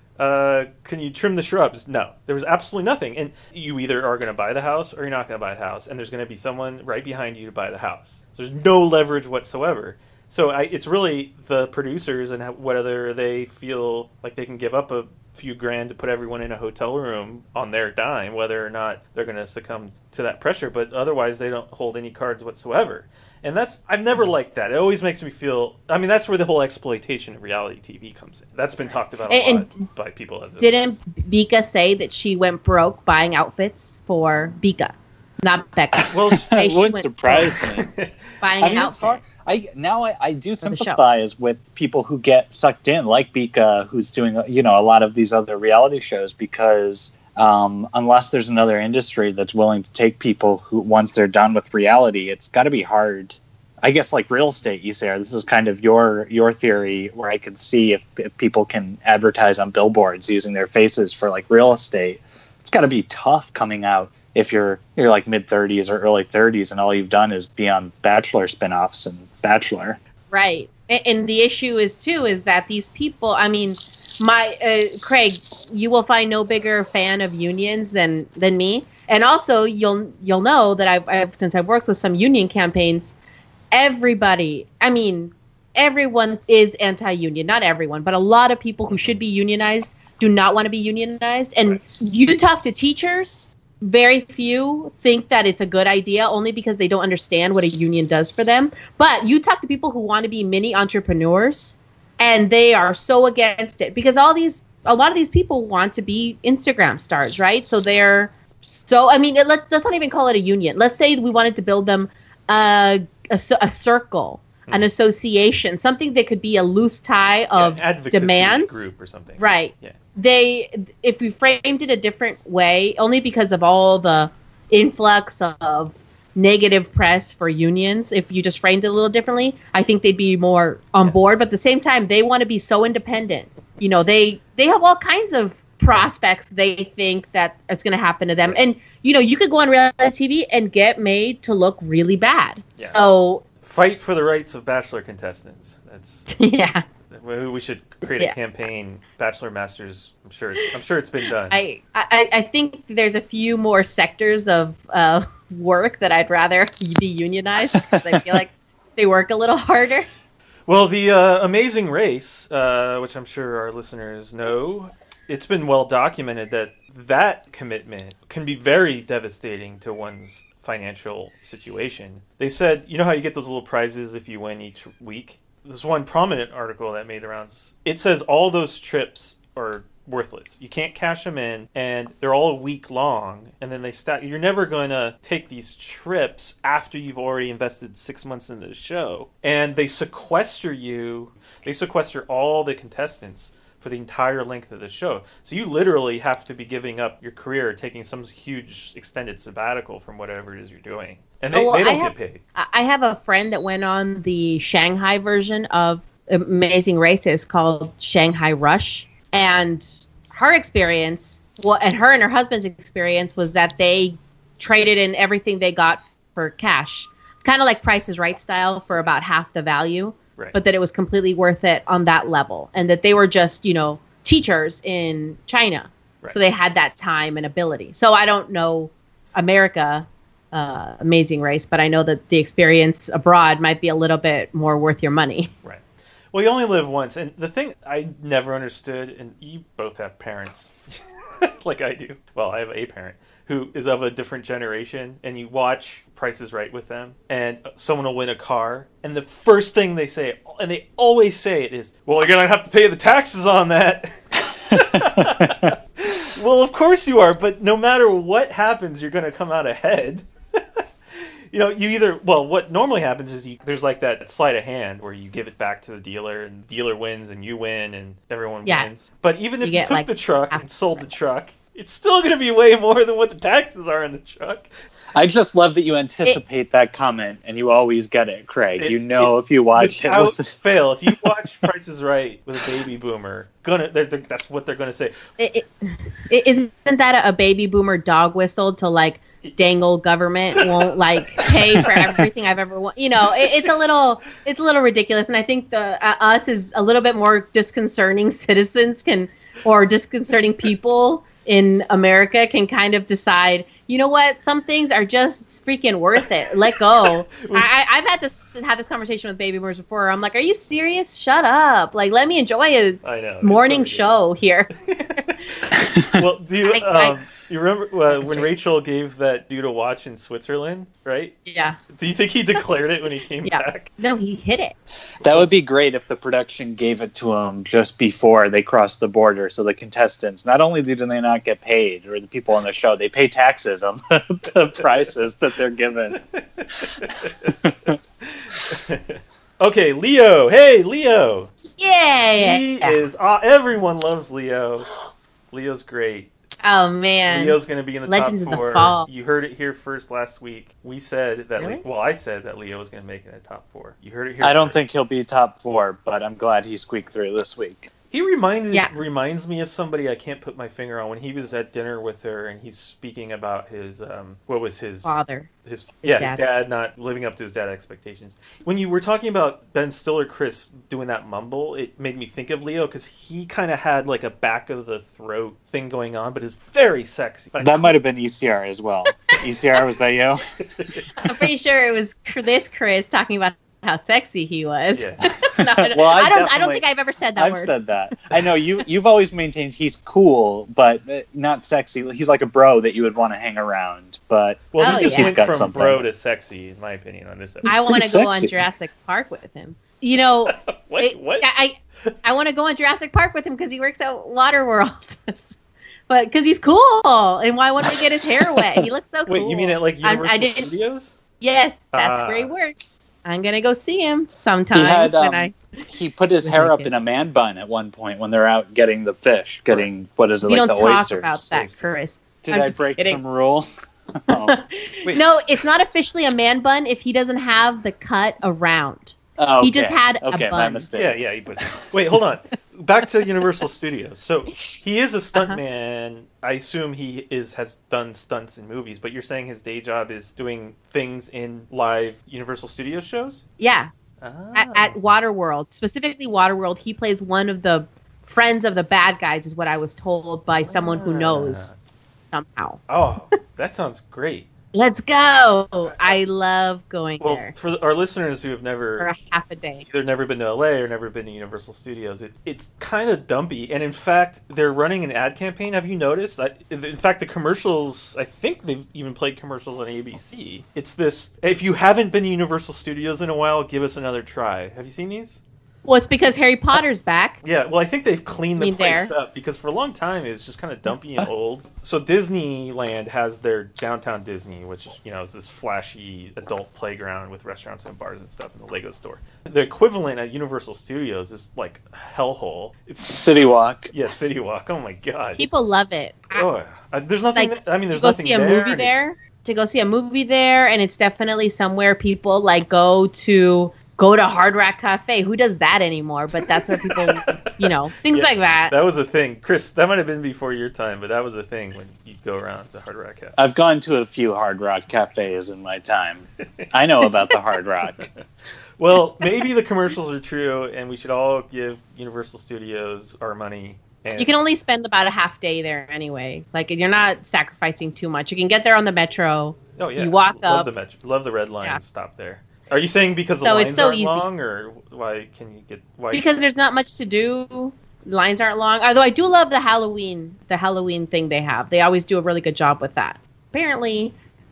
Can you trim the shrubs? No. There was absolutely nothing. And you either are going to buy the house or you're not going to buy the house. And there's going to be someone right behind you to buy the house. So there's no leverage whatsoever. So it's really the producers and whether they feel like they can give up a few grand to put everyone in a hotel room on their dime, whether or not they're going to succumb to that pressure. But otherwise, they don't hold any cards whatsoever. And I've never liked that. It always makes me feel, that's where the whole exploitation of reality TV comes in. That's been talked about a lot by people. Didn't Bika say that she went broke buying outfits for Bika, not Becca? Well, it wouldn't surprise me. Buying an outfit. I do sympathize with people who get sucked in, like Bika, who's doing a lot of these other reality shows, because unless there's another industry that's willing to take people who, once they're done with reality, it's got to be hard. I guess like real estate, you say, this is kind of your theory, where I could see if people can advertise on billboards using their faces for like real estate. It's got to be tough coming out if you're like mid-30s or early 30s and all you've done is be on Bachelor spinoffs and Bachelor. Right. And the issue is that these people, Craig, you will find no bigger fan of unions than me. And also you'll know that I've since I've worked with some union campaigns, everyone is anti-union. Not everyone, but a lot of people who should be unionized do not want to be unionized. And you talk to teachers, very few think that it's a good idea, only because they don't understand what a union does for them. But you talk to people who want to be mini entrepreneurs, and they are so against it because a lot of these people want to be Instagram stars, right? So let's not even call it a union. Let's say we wanted to build them a circle, an association, something that could be a loose tie of demands, group or something, right? Yeah. If we framed it a different way, only because of all the influx of negative press for unions, if you just framed it a little differently, I think they'd be more on board. But at the same time, they want to be so independent. They have all kinds of prospects they think that it's going to happen to them. Right. And, you could go on reality TV and get made to look really bad. Yeah. So fight for the rights of Bachelor contestants. That's yeah. We should create a campaign, Bachelor Masters. I'm sure it's been done. I think there's a few more sectors of work that I'd rather be unionized because I feel like they work a little harder. Well, the Amazing Race, which I'm sure our listeners know, it's been well documented that commitment can be very devastating to one's financial situation. They said, how you get those little prizes if you win each week? This one prominent article that made the rounds, it says all those trips are worthless. You can't cash them in, and they're all a week long, and then they stack. You're never going to take these trips after you've already invested 6 months into the show. And they sequester all the contestants for the entire length of the show. So you literally have to be giving up your career, taking some huge extended sabbatical from whatever it is you're doing. And they don't get paid. I have a friend that went on the Shanghai version of Amazing Races called Shanghai Rush. And her experience, and her husband's experience was that they traded in everything they got for cash. Kind of like Price is Right style for about half the value. Right. But that it was completely worth it on that level. And that they were just, teachers in China. Right. So they had that time and ability. So I don't know America, Amazing Race, but I know that the experience abroad might be a little bit more worth your money. Right. Well, you only live once. And the thing I never understood, and you both have parents like I do. Well, I have a parent who is of a different generation, and you watch Price is Right with them, and someone will win a car, and the first thing they say, and they always say it is, well, you're going to have to pay the taxes on that. Well, of course you are, but no matter what happens, you're going to come out ahead. What normally happens is there's like that sleight of hand where you give it back to the dealer, and the dealer wins, and you win, and everyone wins. But even if you took the truck and sold the truck, it's still going to be way more than what the taxes are in the truck. I just love that you anticipate that comment, and you always get it, Craig. If you watch it. Without fail, if you watch Price is Right with a baby boomer, that's what they're going to say. Isn't that a baby boomer dog whistle to, dang old government won't, pay for everything I've ever wanted? It's a little ridiculous, and I think us as a little bit more disconcerting citizens or disconcerting people in America can kind of decide, you know what, some things are just freaking worth it. Let go. I've had to have this conversation with baby boomers before. I'm like, are you serious? Shut up. Let me enjoy a morning show here. Well, do you... you remember when Rachel gave that dude a watch in Switzerland, right? Yeah. Do you think he declared it when he came back? No, he hid it. That would be great if the production gave it to him just before they crossed the border. So the contestants, not only do they not get paid, or the people on the show, they pay taxes on the prices that they're given. Okay, Leo. Hey, Leo. Yay! He is... everyone loves Leo. Leo's great. Oh, man. Leo's going to be in the Legends top 4. Of the Fall. You heard it here first last week. We said that... Really? I said that Leo was going to make it in the top 4. You heard it here I don't first. think he'll be top 4, but I'm glad he squeaked through this week. He reminds me of somebody I can't put my finger on. When he was at dinner with her and he's speaking about his... what was his... Father. His dad not living up to his dad expectations. When you were talking about Ben Stiller, Chris, doing that mumble, it made me think of Leo because he kind of had a back of the throat thing going on, but it's very sexy. That might have been ECR as well. ECR, was that you? I'm pretty sure it was this Chris talking about how sexy he was. Yeah. No, I don't think I've ever said that word. I've said that. I know you've always maintained he's cool, but not sexy. He's like a bro that you would want to hang around. But he just he's went got from something. bro to sexy, in my opinion, on this episode. I want to go on Jurassic Park with him. What? I want to go on Jurassic Park with him because he works at Waterworld. But because he's cool, and why wouldn't we get his hair wet? He looks so cool. Wait, you mean at Universal Studios? Yes, that's where he works. I'm gonna go see him sometime. He put his hair up in a man bun at one point when they're out getting the fish, what is it, we like don't the talk oysters. about that, Chris. Did I break some rule? Oh. No, it's not officially a man bun if he doesn't have the cut around. Oh, okay. He just had a bun. My mistake. Yeah, he put. Wait, hold on. Back to Universal Studios. So he is a stuntman. I assume he has done stunts in movies, but you're saying his day job is doing things in live Universal Studios shows? Yeah. At Waterworld. Specifically Waterworld, he plays one of the friends of the bad guys, is what I was told by someone who knows somehow. Oh, that sounds great. Let's go. I love going there. For our listeners who have for a half a day, either never been to LA or never been to Universal Studios, it's kind of dumpy. And in fact, they're running an ad campaign. Have you noticed? In fact, the commercials, I think they've even played commercials on ABC. It's this: if you haven't been to Universal Studios in a while, give us another try. Have you seen these? Well, it's because Harry Potter's back. Yeah, well, I think they've cleaned the mean, place there. up because for a long time it was just kind of dumpy and old. So Disneyland has their Downtown Disney, which is this flashy adult playground with restaurants and bars and stuff, and the Lego store. The equivalent at Universal Studios is like hellhole. It's City Walk. Yeah, City Walk. Oh my god. People love it. There's nothing. Like, There's to go nothing see a there. movie there. To go see a movie there, and it's definitely somewhere people like go to Hard Rock Cafe. Who does that anymore? But that's where people, things like that. That was a thing, Chris. That might have been before your time, but that was a thing when you go around to Hard Rock Cafe. I've gone to a few Hard Rock cafes in my time. I know about the Hard Rock. Well, maybe the commercials are true, and we should all give Universal Studios our money. And You can only spend about a half day there anyway. Like, you're not sacrificing too much. You can get there on the metro. Oh yeah, You walk love up. love the red line. Yeah. And stop there. Are you saying because the So lines it's so aren't easy. long, or why can you get why? Because there's not much to do. Lines aren't long. Although I do love the Halloween thing they have. They always do a really good job with that. Apparently,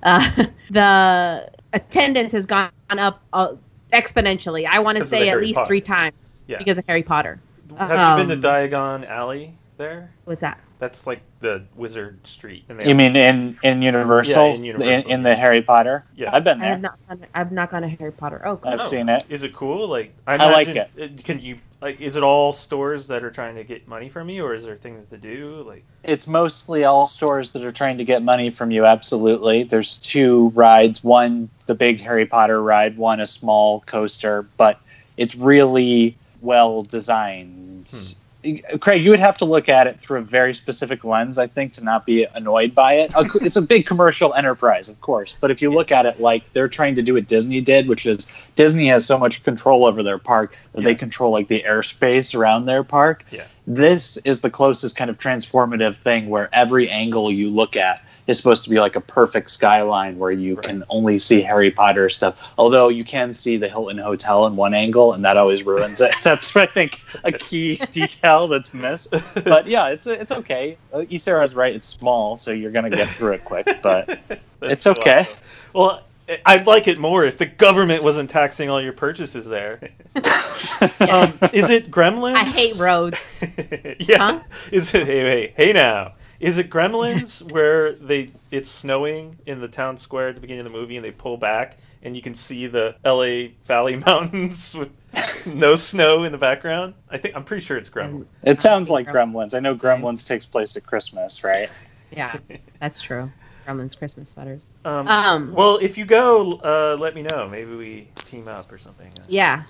the attendance has gone up exponentially. I want to Because of the say at Harry least Potter. 3 times Yeah. because of Harry Potter. Have you been to Diagon Alley there? What's that? That's like the Wizard Street. And they You have- mean in Universal? Yeah, in Universal, in the Harry Potter? Yeah. I've been I have there. I've not gone to Harry Potter. Oh, cool. I've seen it. Is it cool? Like I like it. Can you Is it all stores that are trying to get money from you, or is there things to do? Like It's mostly all stores that are trying to get money from you, absolutely. There's 2 rides, one the big Harry Potter ride, one a small coaster, but it's really well designed. Craig, you would have to look at it through a very specific lens, I think, to not be annoyed by it. It's a big commercial enterprise, of course, but if you look at it like they're trying to do what Disney did, which is Disney has so much control over their park that they control like the airspace around their park. Yeah. This is the closest kind of transformative thing where every angle you look at is supposed to be like a perfect skyline where you can only see Harry Potter stuff. Although you can see the Hilton Hotel in one angle, and that always ruins it. That's, I think, a key detail that's missed. But yeah, it's okay. Isara's right. It's small, so you're going to get through it quick, but it's okay. Well, I'd like it more if the government wasn't taxing all your purchases there. Is it Gremlins? I hate roads. Yeah. Huh? Is it hey now? Is it Gremlins where it's snowing in the town square at the beginning of the movie and they pull back and you can see the LA Valley Mountains with no snow in the background? I'm pretty sure it's Gremlins. It sounds like Gremlins. I know Gremlins takes place at Christmas, right? Yeah, that's true. Gremlins Christmas sweaters. Well, if you go, let me know. Maybe we team up or something. Yeah,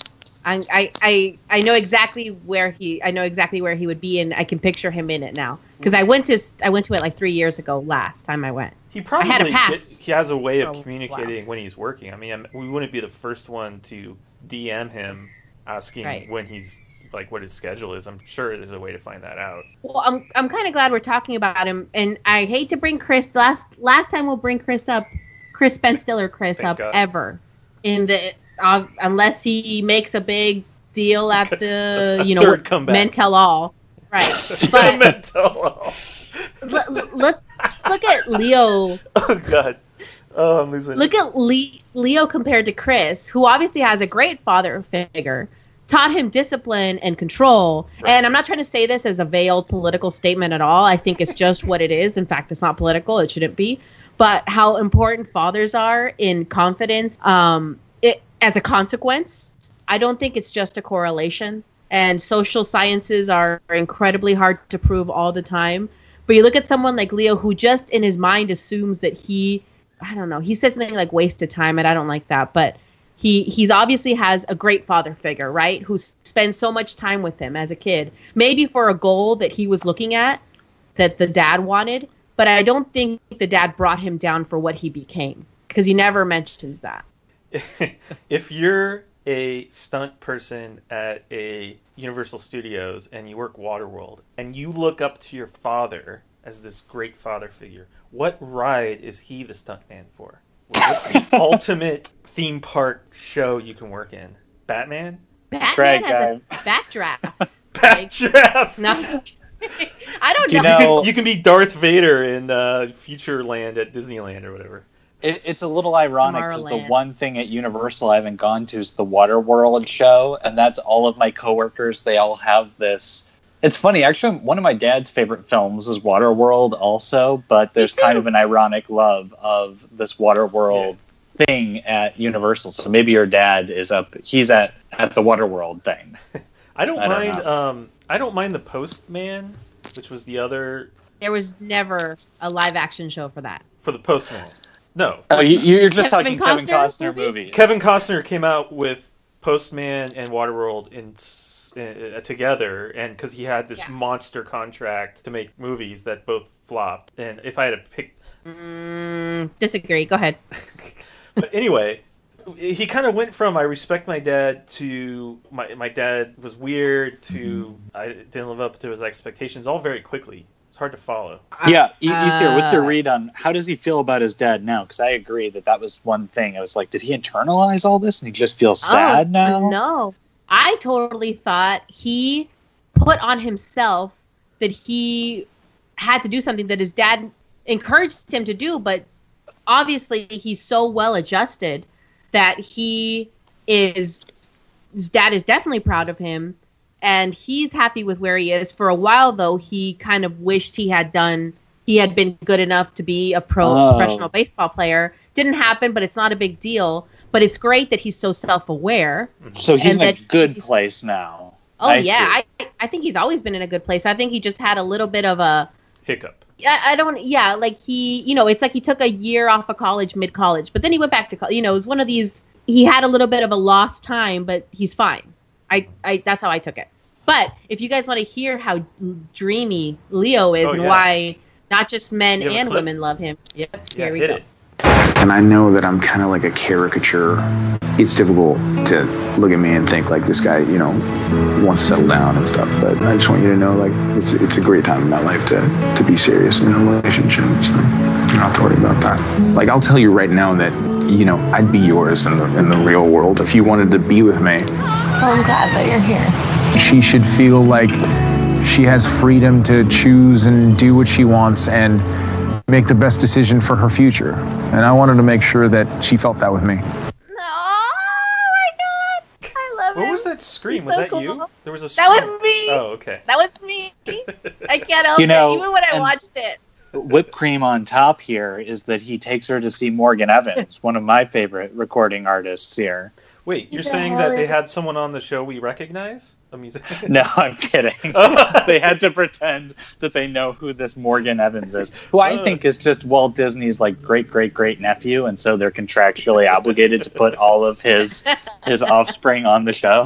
I know exactly where he would be, and I can picture him in it now because I went to it like 3 years ago. Last time I went, He probably I had a pass. he has a way of Oh, communicating when he's working. I mean, we wouldn't be the first one to DM him asking when he's like what his schedule is. I'm sure there's a way to find that out. Well, I'm kind of glad we're talking about him, and I hate to bring Chris. Last time we'll bring Chris up, Chris Ben Stiller, Thank up God. ever in the unless he makes a big deal at the third comeback. Mentel All, right? But Mental. let's look at Leo. Oh God. Oh, I'm losing. Look at Leo compared to Chris, who obviously has a great father figure, taught him discipline and control. Right. And I'm not trying to say this as a veiled political statement at all. I think it's just what it is. In fact, it's not political. It shouldn't be. But how important fathers are in confidence as a consequence. I don't think it's just a correlation. And social sciences are incredibly hard to prove all the time. But you look at someone like Leo, who just in his mind assumes that he says something like wasted time, and I don't like that. But he's obviously has a great father figure, right? Who spends so much time with him as a kid, maybe for a goal that he was looking at, that the dad wanted. But I don't think the dad brought him down for what he became, because he never mentions that. If you're a stunt person at a Universal Studios and you work Waterworld and you look up to your father as this great father figure, what ride is he the stuntman for? What's the ultimate theme park show you can work in? Batman? Batman has a backdraft. Backdraft! No. I don't You know. know- You can be Darth Vader in Futureland at Disneyland or whatever. It's a little ironic because the Tomorrowland. one thing at Universal I haven't gone to is the Waterworld show, and that's all of my coworkers. They all have this. It's funny, actually. One of my dad's favorite films is Waterworld, also, but there's kind of an ironic love of this Waterworld thing at Universal. So maybe your dad is up. He's at the Waterworld thing. I don't mind. know. I don't mind the Postman, which was the other There was never a live action show for that. for the Postman. No, Oh, you're just Kevin talking Kevin Costner Costner movie? movies. Kevin Costner came out with Postman and Waterworld together, and because he had this monster contract to make movies that both flopped. And if I had to pick, Disagree. Go ahead. but anyway, he kind of went from I respect my dad to my dad was weird to I didn't live up to his expectations all very quickly. It's hard to follow. Yeah, Easter, what's your read on how does he feel about his dad now? Because I agree that was one thing. I was like, did he internalize all this and he just feels sad now? No. I totally thought he put on himself that he had to do something that his dad encouraged him to do, but obviously he's so well adjusted that his dad is definitely proud of him. And he's happy with where he is. For a while, though, he kind of wished he had been good enough to be a professional baseball player. Didn't happen, but it's not a big deal. But it's great that he's so self-aware. So he's and in a that good he's- place now. Oh, I yeah. see. I think he's always been in a good place. I think he just had a little bit of a... Hiccup. it's like he took a year off of college, mid-college. But then he went back to college. It was one of these... He had a little bit of a lost time, but he's fine. That's how I took it. But if you guys want to hear how dreamy Leo is and why not just men You have a and clip? women love him. Yep, Yeah, here we hit go. it. And I know that I'm kind of like a caricature. It's difficult to look at me and think like this guy, wants to settle down and stuff. But I just want you to know, like, it's a great time in my life to be serious in a relationship. So you don't have to worry about that. Like, I'll tell you right now that, I'd be yours in the real world if you wanted to be with me. Well, I'm glad that you're here. She should feel like she has freedom to choose and do what she wants and make the best decision for her future. And I wanted to make sure that she felt that with me. Oh my God. I love him. What was that scream? He's Was so that cool. you? There was a That scream. was me. Oh, okay. That was me. I can't help You know, it. Even when I and- watched it. Whipped cream on top here is that he takes her to see Morgan Evans, one of my favorite recording artists here. Wait, you're the saying hell that they is- had someone on the show we recognize? A musician? No, I'm kidding. They had to pretend that they know who this Morgan Evans is, who I think is just Walt Disney's like great nephew, and so they're contractually obligated to put all of his offspring on the show.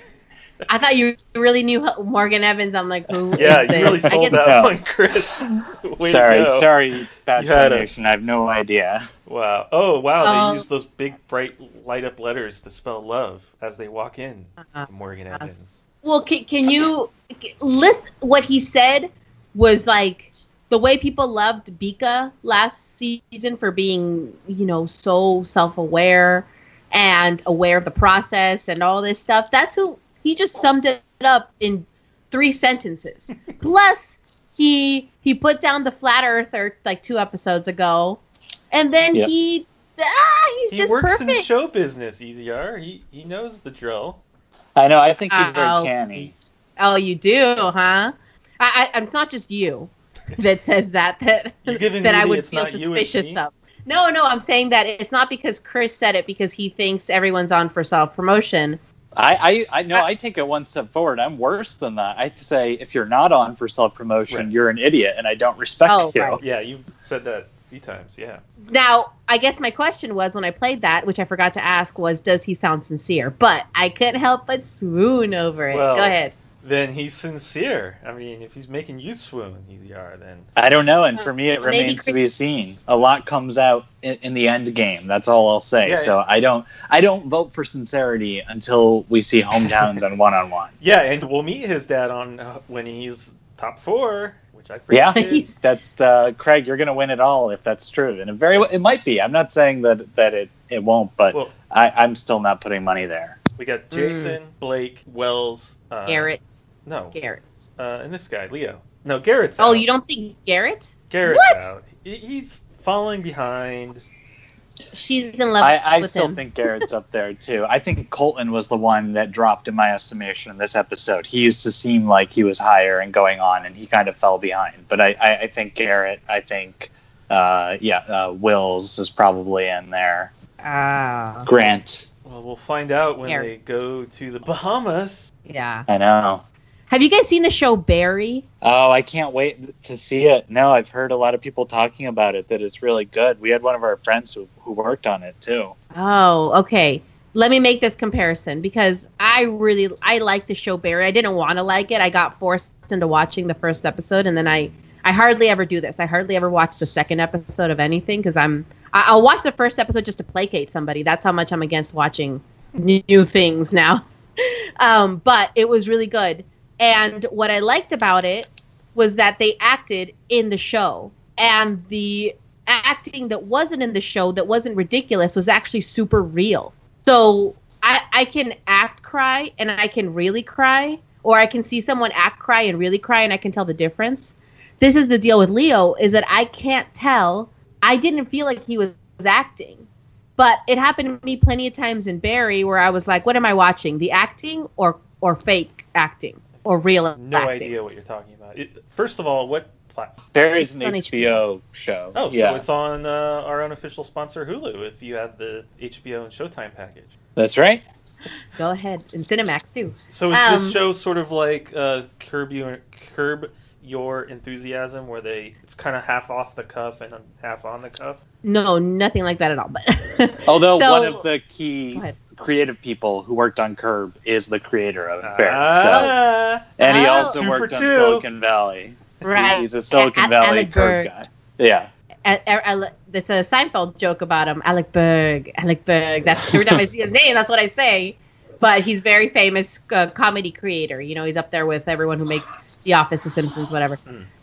I thought you really knew Morgan Evans. I'm like, who Yeah, is you this? really I sold get- that No. one, Chris. Way sorry, to go. sorry, You had Bachelor us. Nation. I have no idea. Wow. Oh, wow. Oh. They use those big, bright, light up letters to spell love as they walk in to Morgan Evans. Well, can you list what he said was like the way people loved Bika last season for being, so self-aware and aware of the process and all this stuff. That's who he just summed it up in 3 sentences. Plus, he put down the flat earther like 2 episodes ago, and then Yep. he's He just works perfect. in show business, EZR. He knows the drill. I know. I think he's very Uh-oh. canny. Oh, you do, huh? It's not just you that says that You're giving that me I the would it's feel not you, it's suspicious me? of. No, I'm saying that it's not because Chris said it because he thinks everyone's on for self-promotion. I know. I take it one step forward. I'm worse than that. I say if you're not on for self-promotion, Right. you're an idiot, and I don't respect Oh, you. right. Yeah, you've said that a few times, yeah. Now, I guess my question was when I played that, which I forgot to ask, was does he sound sincere? But I couldn't help but swoon over it. Well, Go ahead. Then he's sincere. I mean, if he's making you swoon, EZR, then... I don't know, and for me, it Maybe remains to be Chris- seen. A lot comes out in the end game. That's all I'll say. Yeah, So I don't vote for sincerity until we see hometowns and one-on-one. Yeah, and we'll meet his dad on when he's top 4, which I Yeah, predicted. that's the Craig. You're going to win it all if that's true, and it might be. I'm not saying that it won't, but Well- I'm still not putting money there. We got Jason, Blake, Wells... Garrett. No, Garrett. and this guy, Leo. No, Garrett's Oh, out. you don't think Garrett? Garrett's What? out. He's falling behind. She's in love I with still him. think Garrett's up there too. I think Colton was the one that dropped in my estimation in this episode. He used to seem like he was higher and going on, and he kind of fell behind. But I think Garrett, I think, Wills is probably in there. Grant. Well, we'll find out when Here. they go to the Bahamas. Yeah. I know. Have you guys seen the show Barry? Oh, I can't wait to see it. No, I've heard a lot of people talking about it, that it's really good. We had one of our friends who worked on it, too. Oh, okay. Let me make this comparison because I like the show Barry. I didn't want to like it. I got forced into watching the first episode, and then I hardly ever do this. I hardly ever watch the second episode of anything because I'll watch the first episode just to placate somebody. That's how much I'm against watching new things now. But it was really good. And what I liked about it was that they acted in the show. And the acting that wasn't in the show, that wasn't ridiculous, was actually super real. So I can act cry and I can really cry. Or I can see someone act cry and really cry and I can tell the difference. This is the deal with Leo, is that I can't tell. I didn't feel like he was acting. But it happened to me plenty of times in Barry where I was like, what am I watching? The acting or fake acting? Or real No acting. idea what you're talking about. First of all, what platform? Barry's an It's on HBO show. Oh, yeah. so it's on our unofficial sponsor Hulu if you have the HBO and Showtime package. That's right. Go ahead. And Cinemax, too. So is this show sort of like Curb Your Enthusiasm, where it's kind of half off the cuff and half on the cuff? No, nothing like that at all. But Although So- one of the key Go ahead. creative people who worked on Curb is the creator of Barry. And he Oh. also 2 for worked on 2. Silicon Valley. Right. He's a Silicon A- Valley Alec Curb Berg. guy. Yeah. It's a Seinfeld joke about him. Alec Berg. That's every time I see his name, that's what I say. But he's very famous comedy creator. You know, he's up there with everyone who makes The Office, The Simpsons, whatever.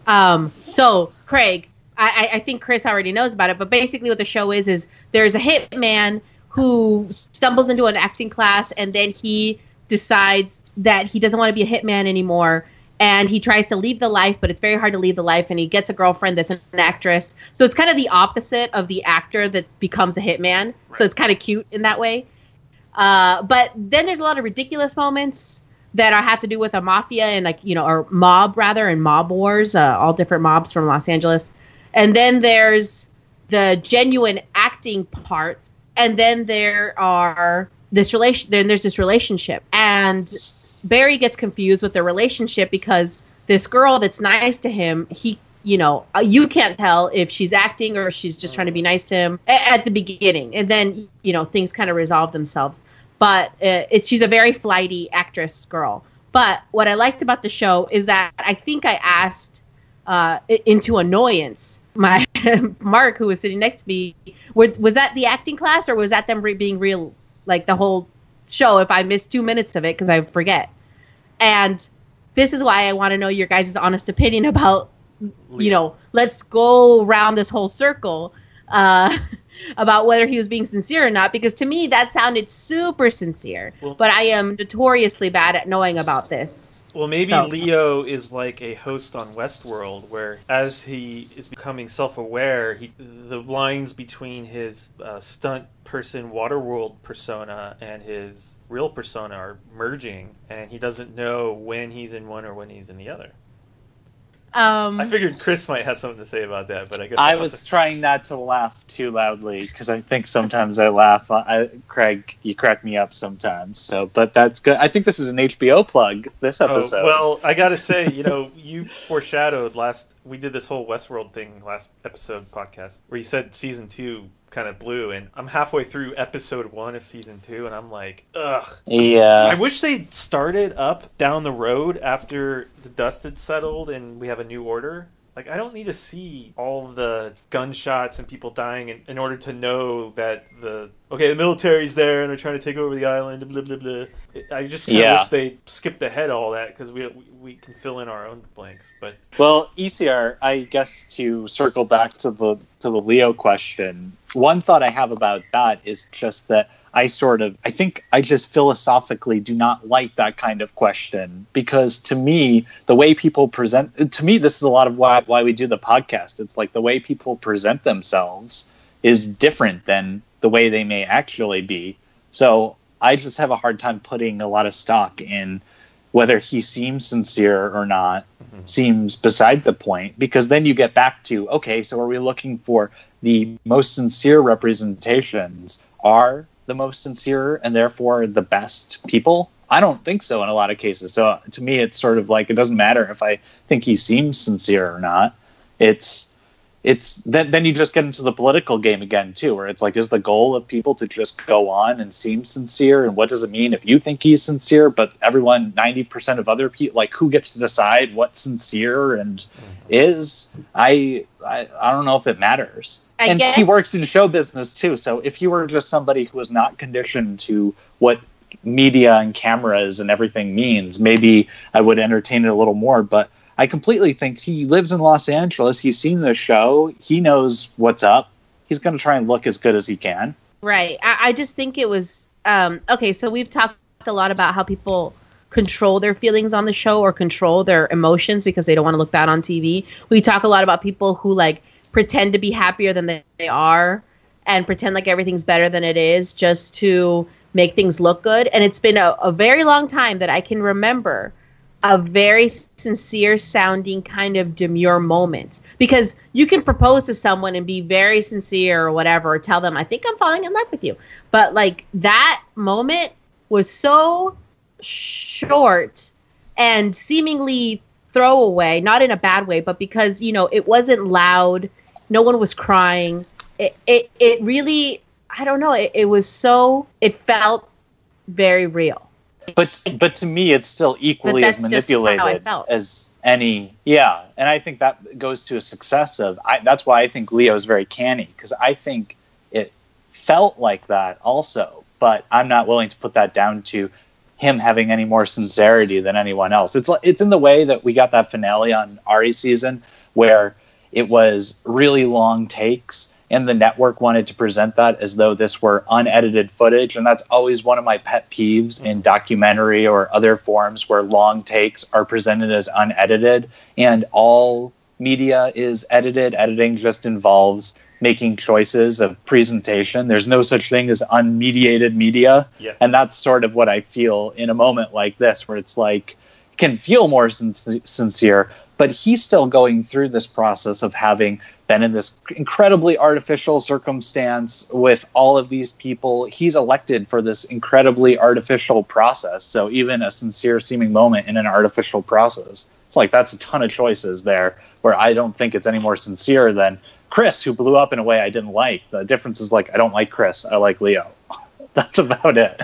So Craig, I think Chris already knows about it. But basically, what the show is there's a hitman who stumbles into an acting class, and then he decides that he doesn't want to be a hitman anymore. And he tries to leave the life, but it's very hard to leave the life. And he gets a girlfriend that's an actress. So it's kind of the opposite of the actor that becomes a hitman. So it's kind of cute in that way. But then there's a lot of ridiculous moments that have to do with a mafia and or mob rather, and mob wars, all different mobs from Los Angeles. And then there's the genuine acting parts. And then there's this relationship. And Barry gets confused with the relationship because this girl that's nice to him, you can't tell if she's acting or she's just trying to be nice to him at the beginning. And then, things kind of resolve themselves. But she's a very flighty actress girl. But what I liked about the show is that I think I asked into annoyance my Mark, who was sitting next to me, was that the acting class or was that them being real, like the whole show, if I missed 2 minutes of it because I forget. And this is why I want to know your guys' honest opinion about, let's go around this whole circle about whether he was being sincere or not, because to me that sounded super sincere. But I am notoriously bad at knowing about this. Well, maybe Leo is like a host on Westworld, where as he is becoming self-aware, the lines between his stunt person Waterworld persona and his real persona are merging, and he doesn't know when he's in one or when he's in the other. I figured Chris might have something to say about that, but I guess I was trying not to laugh too loudly because I think sometimes I laugh. Craig, you crack me up sometimes. But that's good. I think this is an HBO plug. This episode. Well, I gotta say, you foreshadowed we did this whole Westworld thing last episode podcast where you said season 2 kind of blew, and I'm halfway through episode 1 of season 2, and I'm like, ugh. Yeah. I wish they'd started up down the road after the dust had settled and we have a new order. Like, I don't need to see all of the gunshots and people dying in order to know that the military's there and they're trying to take over the island and blah, blah, blah. I just kind of wish they skipped ahead all that because we can fill in our own blanks. But well, ECR, I guess to circle back to the Leo question, one thought I have about that is just that I think I just philosophically do not like that kind of question, because to me, the way people present, to me, this is a lot of why we do the podcast. It's like the way people present themselves is different than the way they may actually be. So I just have a hard time putting a lot of stock in whether he seems sincere or not. Seems beside the point, because then you get back to, okay, so are we looking for the most sincere representations are the most sincere and therefore the best people? I don't think so in a lot of cases. So to me, it's sort of like, it doesn't matter if I think he seems sincere or not. Then you just get into the political game again too, where it's like, is the goal of people to just go on and seem sincere? And what does it mean if you think he's sincere, but everyone, 90% of other people, like, who gets to decide what sincere and is? I don't know if it matters. I guess he works in show business too. So if you were just somebody who was not conditioned to what media and cameras and everything means, maybe I would entertain it a little more. But I completely think he lives in Los Angeles. He's seen the show. He knows what's up. He's going to try and look as good as he can. Right. I just think it was okay. So we've talked a lot about how people control their feelings on the show or control their emotions because they don't want to look bad on TV. We talk a lot about people who like pretend to be happier than they are and pretend like everything's better than it is just to make things look good. And it's been a very long time that I can remember a very sincere sounding kind of demure moment, because you can propose to someone and be very sincere or whatever, or tell them, I think I'm falling in love with you. But like that moment was so short and seemingly throwaway, not in a bad way, but because, you know, it wasn't loud. No one was crying. It really, I don't know. It felt very real. But to me, it's still equally as manipulated as any. Yeah, and I think that goes to a success of. That's why I think Leo is very canny, because I think it felt like that also. But I'm not willing to put that down to him having any more sincerity than anyone else. It's in the way that we got that finale on Ari's season where it was really long takes. And the network wanted to present that as though this were unedited footage. And that's always one of my pet peeves in documentary or other forms where long takes are presented as unedited. And all media is edited. Editing just involves making choices of presentation. There's no such thing as unmediated media. Yeah. And that's sort of what I feel in a moment like this, where it's like, can feel more sincere, but he's still going through this process of having been in this incredibly artificial circumstance with all of these people. He's elected for this incredibly artificial process. So even a sincere seeming moment in an artificial process, it's like, that's a ton of choices there where I don't think it's any more sincere than Chris, who blew up in a way I didn't like. The difference is like, I don't like Chris. I like Leo. That's about it.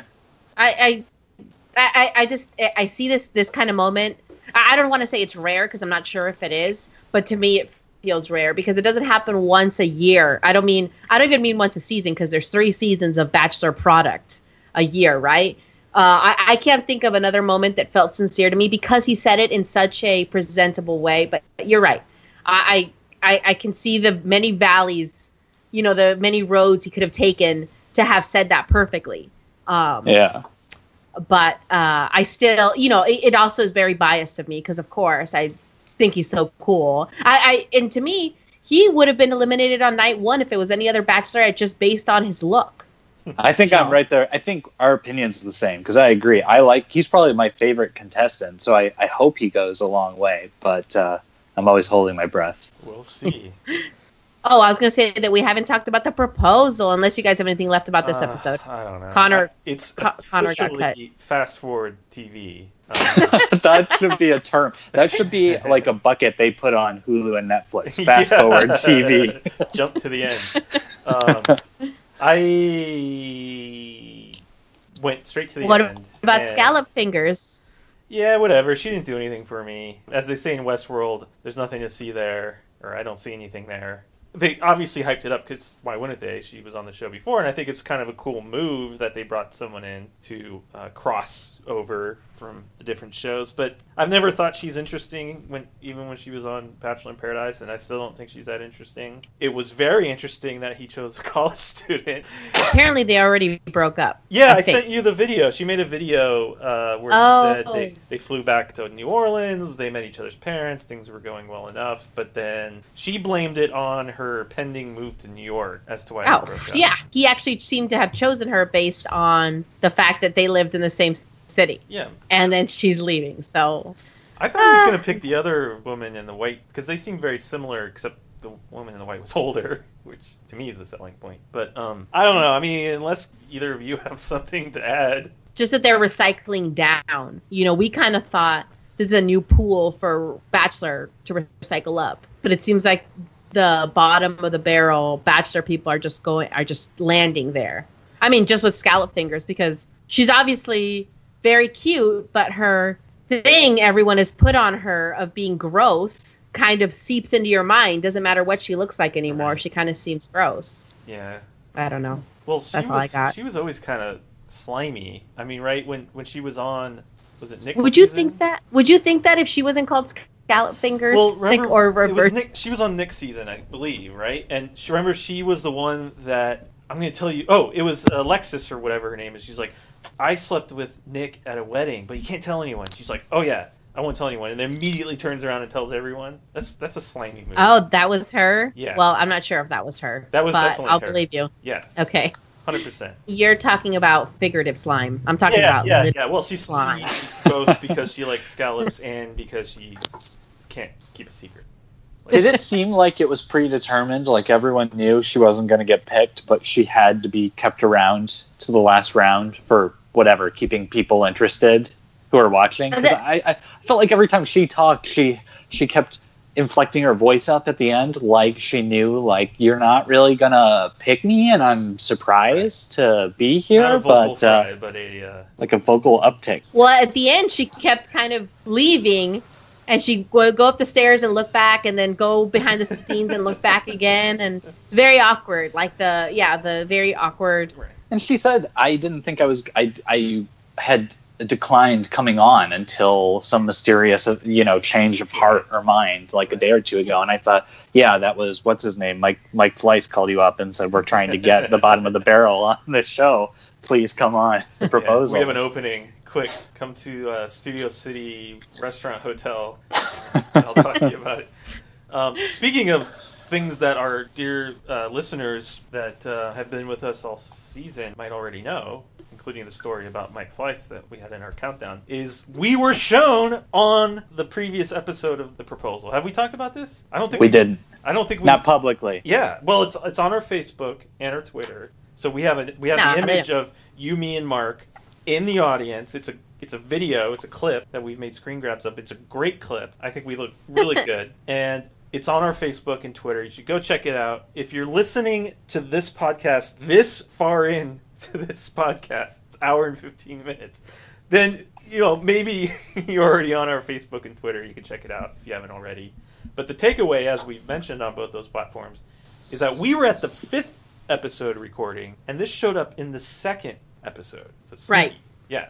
I see this kind of moment. I don't want to say it's rare because I'm not sure if it is, but to me it feels rare because it doesn't happen once a year. I don't even mean once a season, because there's 3 seasons of Bachelor product a year, right? I can't think of another moment that felt sincere to me because he said it in such a presentable way. But you're right. I can see the many valleys, you know, the many roads he could have taken to have said that perfectly. Yeah. But I still, you know, it also is very biased of me because, of course, I think he's so cool. And to me, he would have been eliminated on night 1 if it was any other Bachelorette just based on his look. I think I'm right there. I think our opinions are the same because I agree. He's probably my favorite contestant, so I hope he goes a long way. But I'm always holding my breath. We'll see. Oh, I was going to say that we haven't talked about the proposal, unless you guys have anything left about this episode. I don't know. Connor Connor got cut. Fast forward TV. That should be a term. That should be like a bucket they put on Hulu and Netflix. Fast forward TV. Jump to the end. I went straight to the end. What about Scallop Fingers? Yeah, whatever. She didn't do anything for me. As they say in Westworld, there's nothing to see there, or I don't see anything there. They obviously hyped it up because why wouldn't they? She was on the show before, and I think it's kind of a cool move that they brought someone in to cross over from the different shows. But I've never thought she's interesting even when she was on Bachelor in Paradise, and I still don't think she's that interesting. It was very interesting that he chose a college student. Apparently, they already broke up. Yeah, I sent you the video. She made a video where she said they flew back to New Orleans, they met each other's parents, things were going well enough, but then she blamed it on her pending move to New York as to why they broke up. Yeah, he actually seemed to have chosen her based on the fact that they lived in the same city. Yeah. And then she's leaving, so... I thought he was going to pick the other woman in the white, because they seem very similar, except the woman in the white was older, which to me is a selling point. But I don't know. I mean, unless either of you have something to add. Just that they're recycling down. You know, we kind of thought this is a new pool for Bachelor to recycle up. But it seems like the bottom of the barrel Bachelor people are just landing there. I mean, just with scallop fingers, because she's obviously very cute, but her thing everyone has put on her of being gross kind of seeps into your mind. Doesn't matter what she looks like anymore. She kind of seems gross. Yeah. I don't know. Well, that's all I got. She was always kind of slimy. I mean, right when she was on, was it Nick's Would you season? think that if she wasn't called Scallop Fingers, well, remember, or reverse? She was on Nick's season, I believe, right? And remember, she was the one that I'm going to tell you. Oh, it was Alexis or whatever her name is. She's like, I slept with Nick at a wedding, but you can't tell anyone. She's like, oh yeah, I won't tell anyone, and then immediately turns around and tells everyone. That's a slimy move. Oh, that was her? Yeah. Well, I'm not sure if that was her. That was but definitely I'll her. believe you. Yeah. Okay. 100%. You're talking about figurative slime. I'm talking about yeah. Well, she's slime. Both because she likes scallops and because she can't keep a secret. Did it seem like it was predetermined? Like everyone knew she wasn't going to get picked, but she had to be kept around to the last round for whatever, keeping people interested who are watching? Because I felt like every time she talked, she kept inflecting her voice up at the end, like she knew, like, you're not really gonna pick me, and I'm surprised to be here. Not a vocal fry, but like a vocal uptick. Well, at the end, she kept kind of leaving, and she would go up the stairs and look back, and then go behind the scenes and look back again, and very awkward, like the very awkward. Right. And she said, I didn't think I had declined coming on until some mysterious, change of heart or mind, like a day or two ago. And I thought, yeah, that was, what's his name? Mike Fleiss called you up and said, we're trying to get the bottom of the barrel on this show. Please come on. Proposal. We have an opening. Quick, come to Studio City Restaurant Hotel. I'll talk to you about it. Speaking of things that our dear listeners that have been with us all season might already know, including the story about Mike Fleiss that we had in our countdown, is we were shown on the previous episode of The Proposal. Have we talked about this? I don't think we didn't. I don't think we not publicly. Yeah, well, it's on our Facebook and our Twitter. So we have the image of you, me, and Mark in the audience. It's a video. It's a clip that we've made screen grabs of. It's a great clip. I think we look really good, and it's on our Facebook and Twitter. You should go check it out. If you're listening to this podcast this far in to this podcast, it's an hour and 15 minutes, then, maybe you're already on our Facebook and Twitter. You can check it out if you haven't already. But the takeaway, as we've mentioned on both those platforms, is that we were at the 5th episode recording, and this showed up in the 2nd episode. So right. Yeah.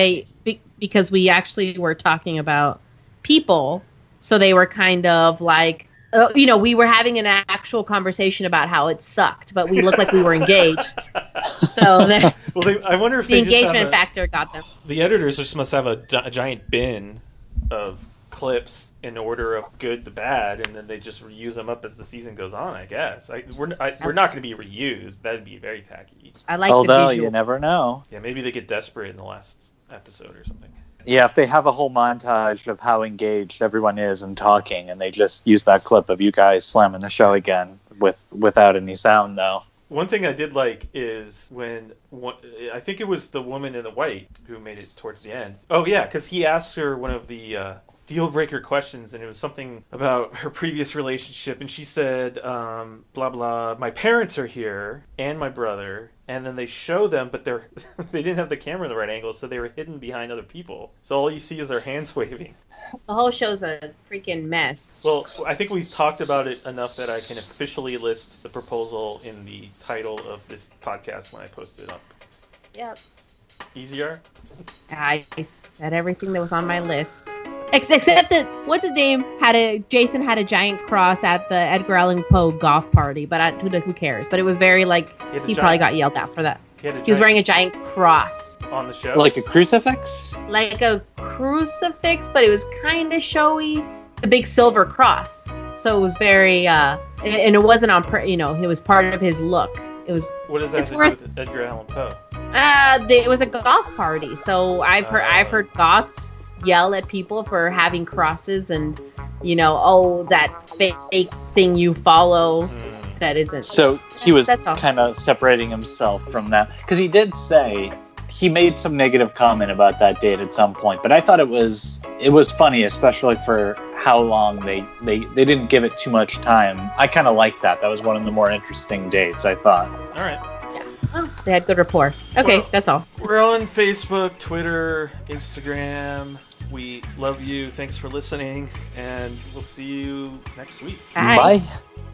Because we actually were talking about people, so they were kind of like, we were having an actual conversation about how it sucked, but we looked like we were engaged. So I wonder if the engagement factor got them. The editors just must have a giant bin of clips in order of good to bad, and then they just reuse them up as the season goes on, I guess. We're not going to be reused. That'd be very tacky. I like Although, the visual. You never know. Yeah, maybe they get desperate in the last episode or something. Yeah, if they have a whole montage of how engaged everyone is and talking, and they just use that clip of you guys slamming the show again without any sound, though. One thing I did like is when I think it was the woman in the white who made it towards the end. Oh yeah, because he asked her one of the deal breaker questions, and it was something about her previous relationship, and she said, blah blah, my parents are here and my brother, and then they show them, but they didn't have the camera in the right angle, so they were hidden behind other people. So all you see is their hands waving. The whole show's a freaking mess. Well, I think we've talked about it enough that I can officially list The Proposal in the title of this podcast when I post it up. Yep. Easier. I said everything that was on my list. Except that what's his name Jason had a giant cross at the Edgar Allan Poe golf party, but who cares? But it was very like he probably got yelled at for that. He was wearing a giant cross on the show, like a crucifix. Like a crucifix, but it was kind of showy. A big silver cross, so it was very and it wasn't on. It was part of his look. It was. What does that have to do with Edgar Allan Poe? It was a golf party, so I've heard goths yell at people for having crosses and that fake thing you follow that isn't. So he was kind of separating himself from that because he did say he made some negative comment about that date at some point, but I thought it was funny, especially for how long they didn't give it too much time. I kind of liked that. That was one of the more interesting dates, I thought. All right. Oh, they had good rapport. Okay, that's all. We're on Facebook, Twitter, Instagram. We love you. Thanks for listening, and we'll see you next week. Bye. Bye.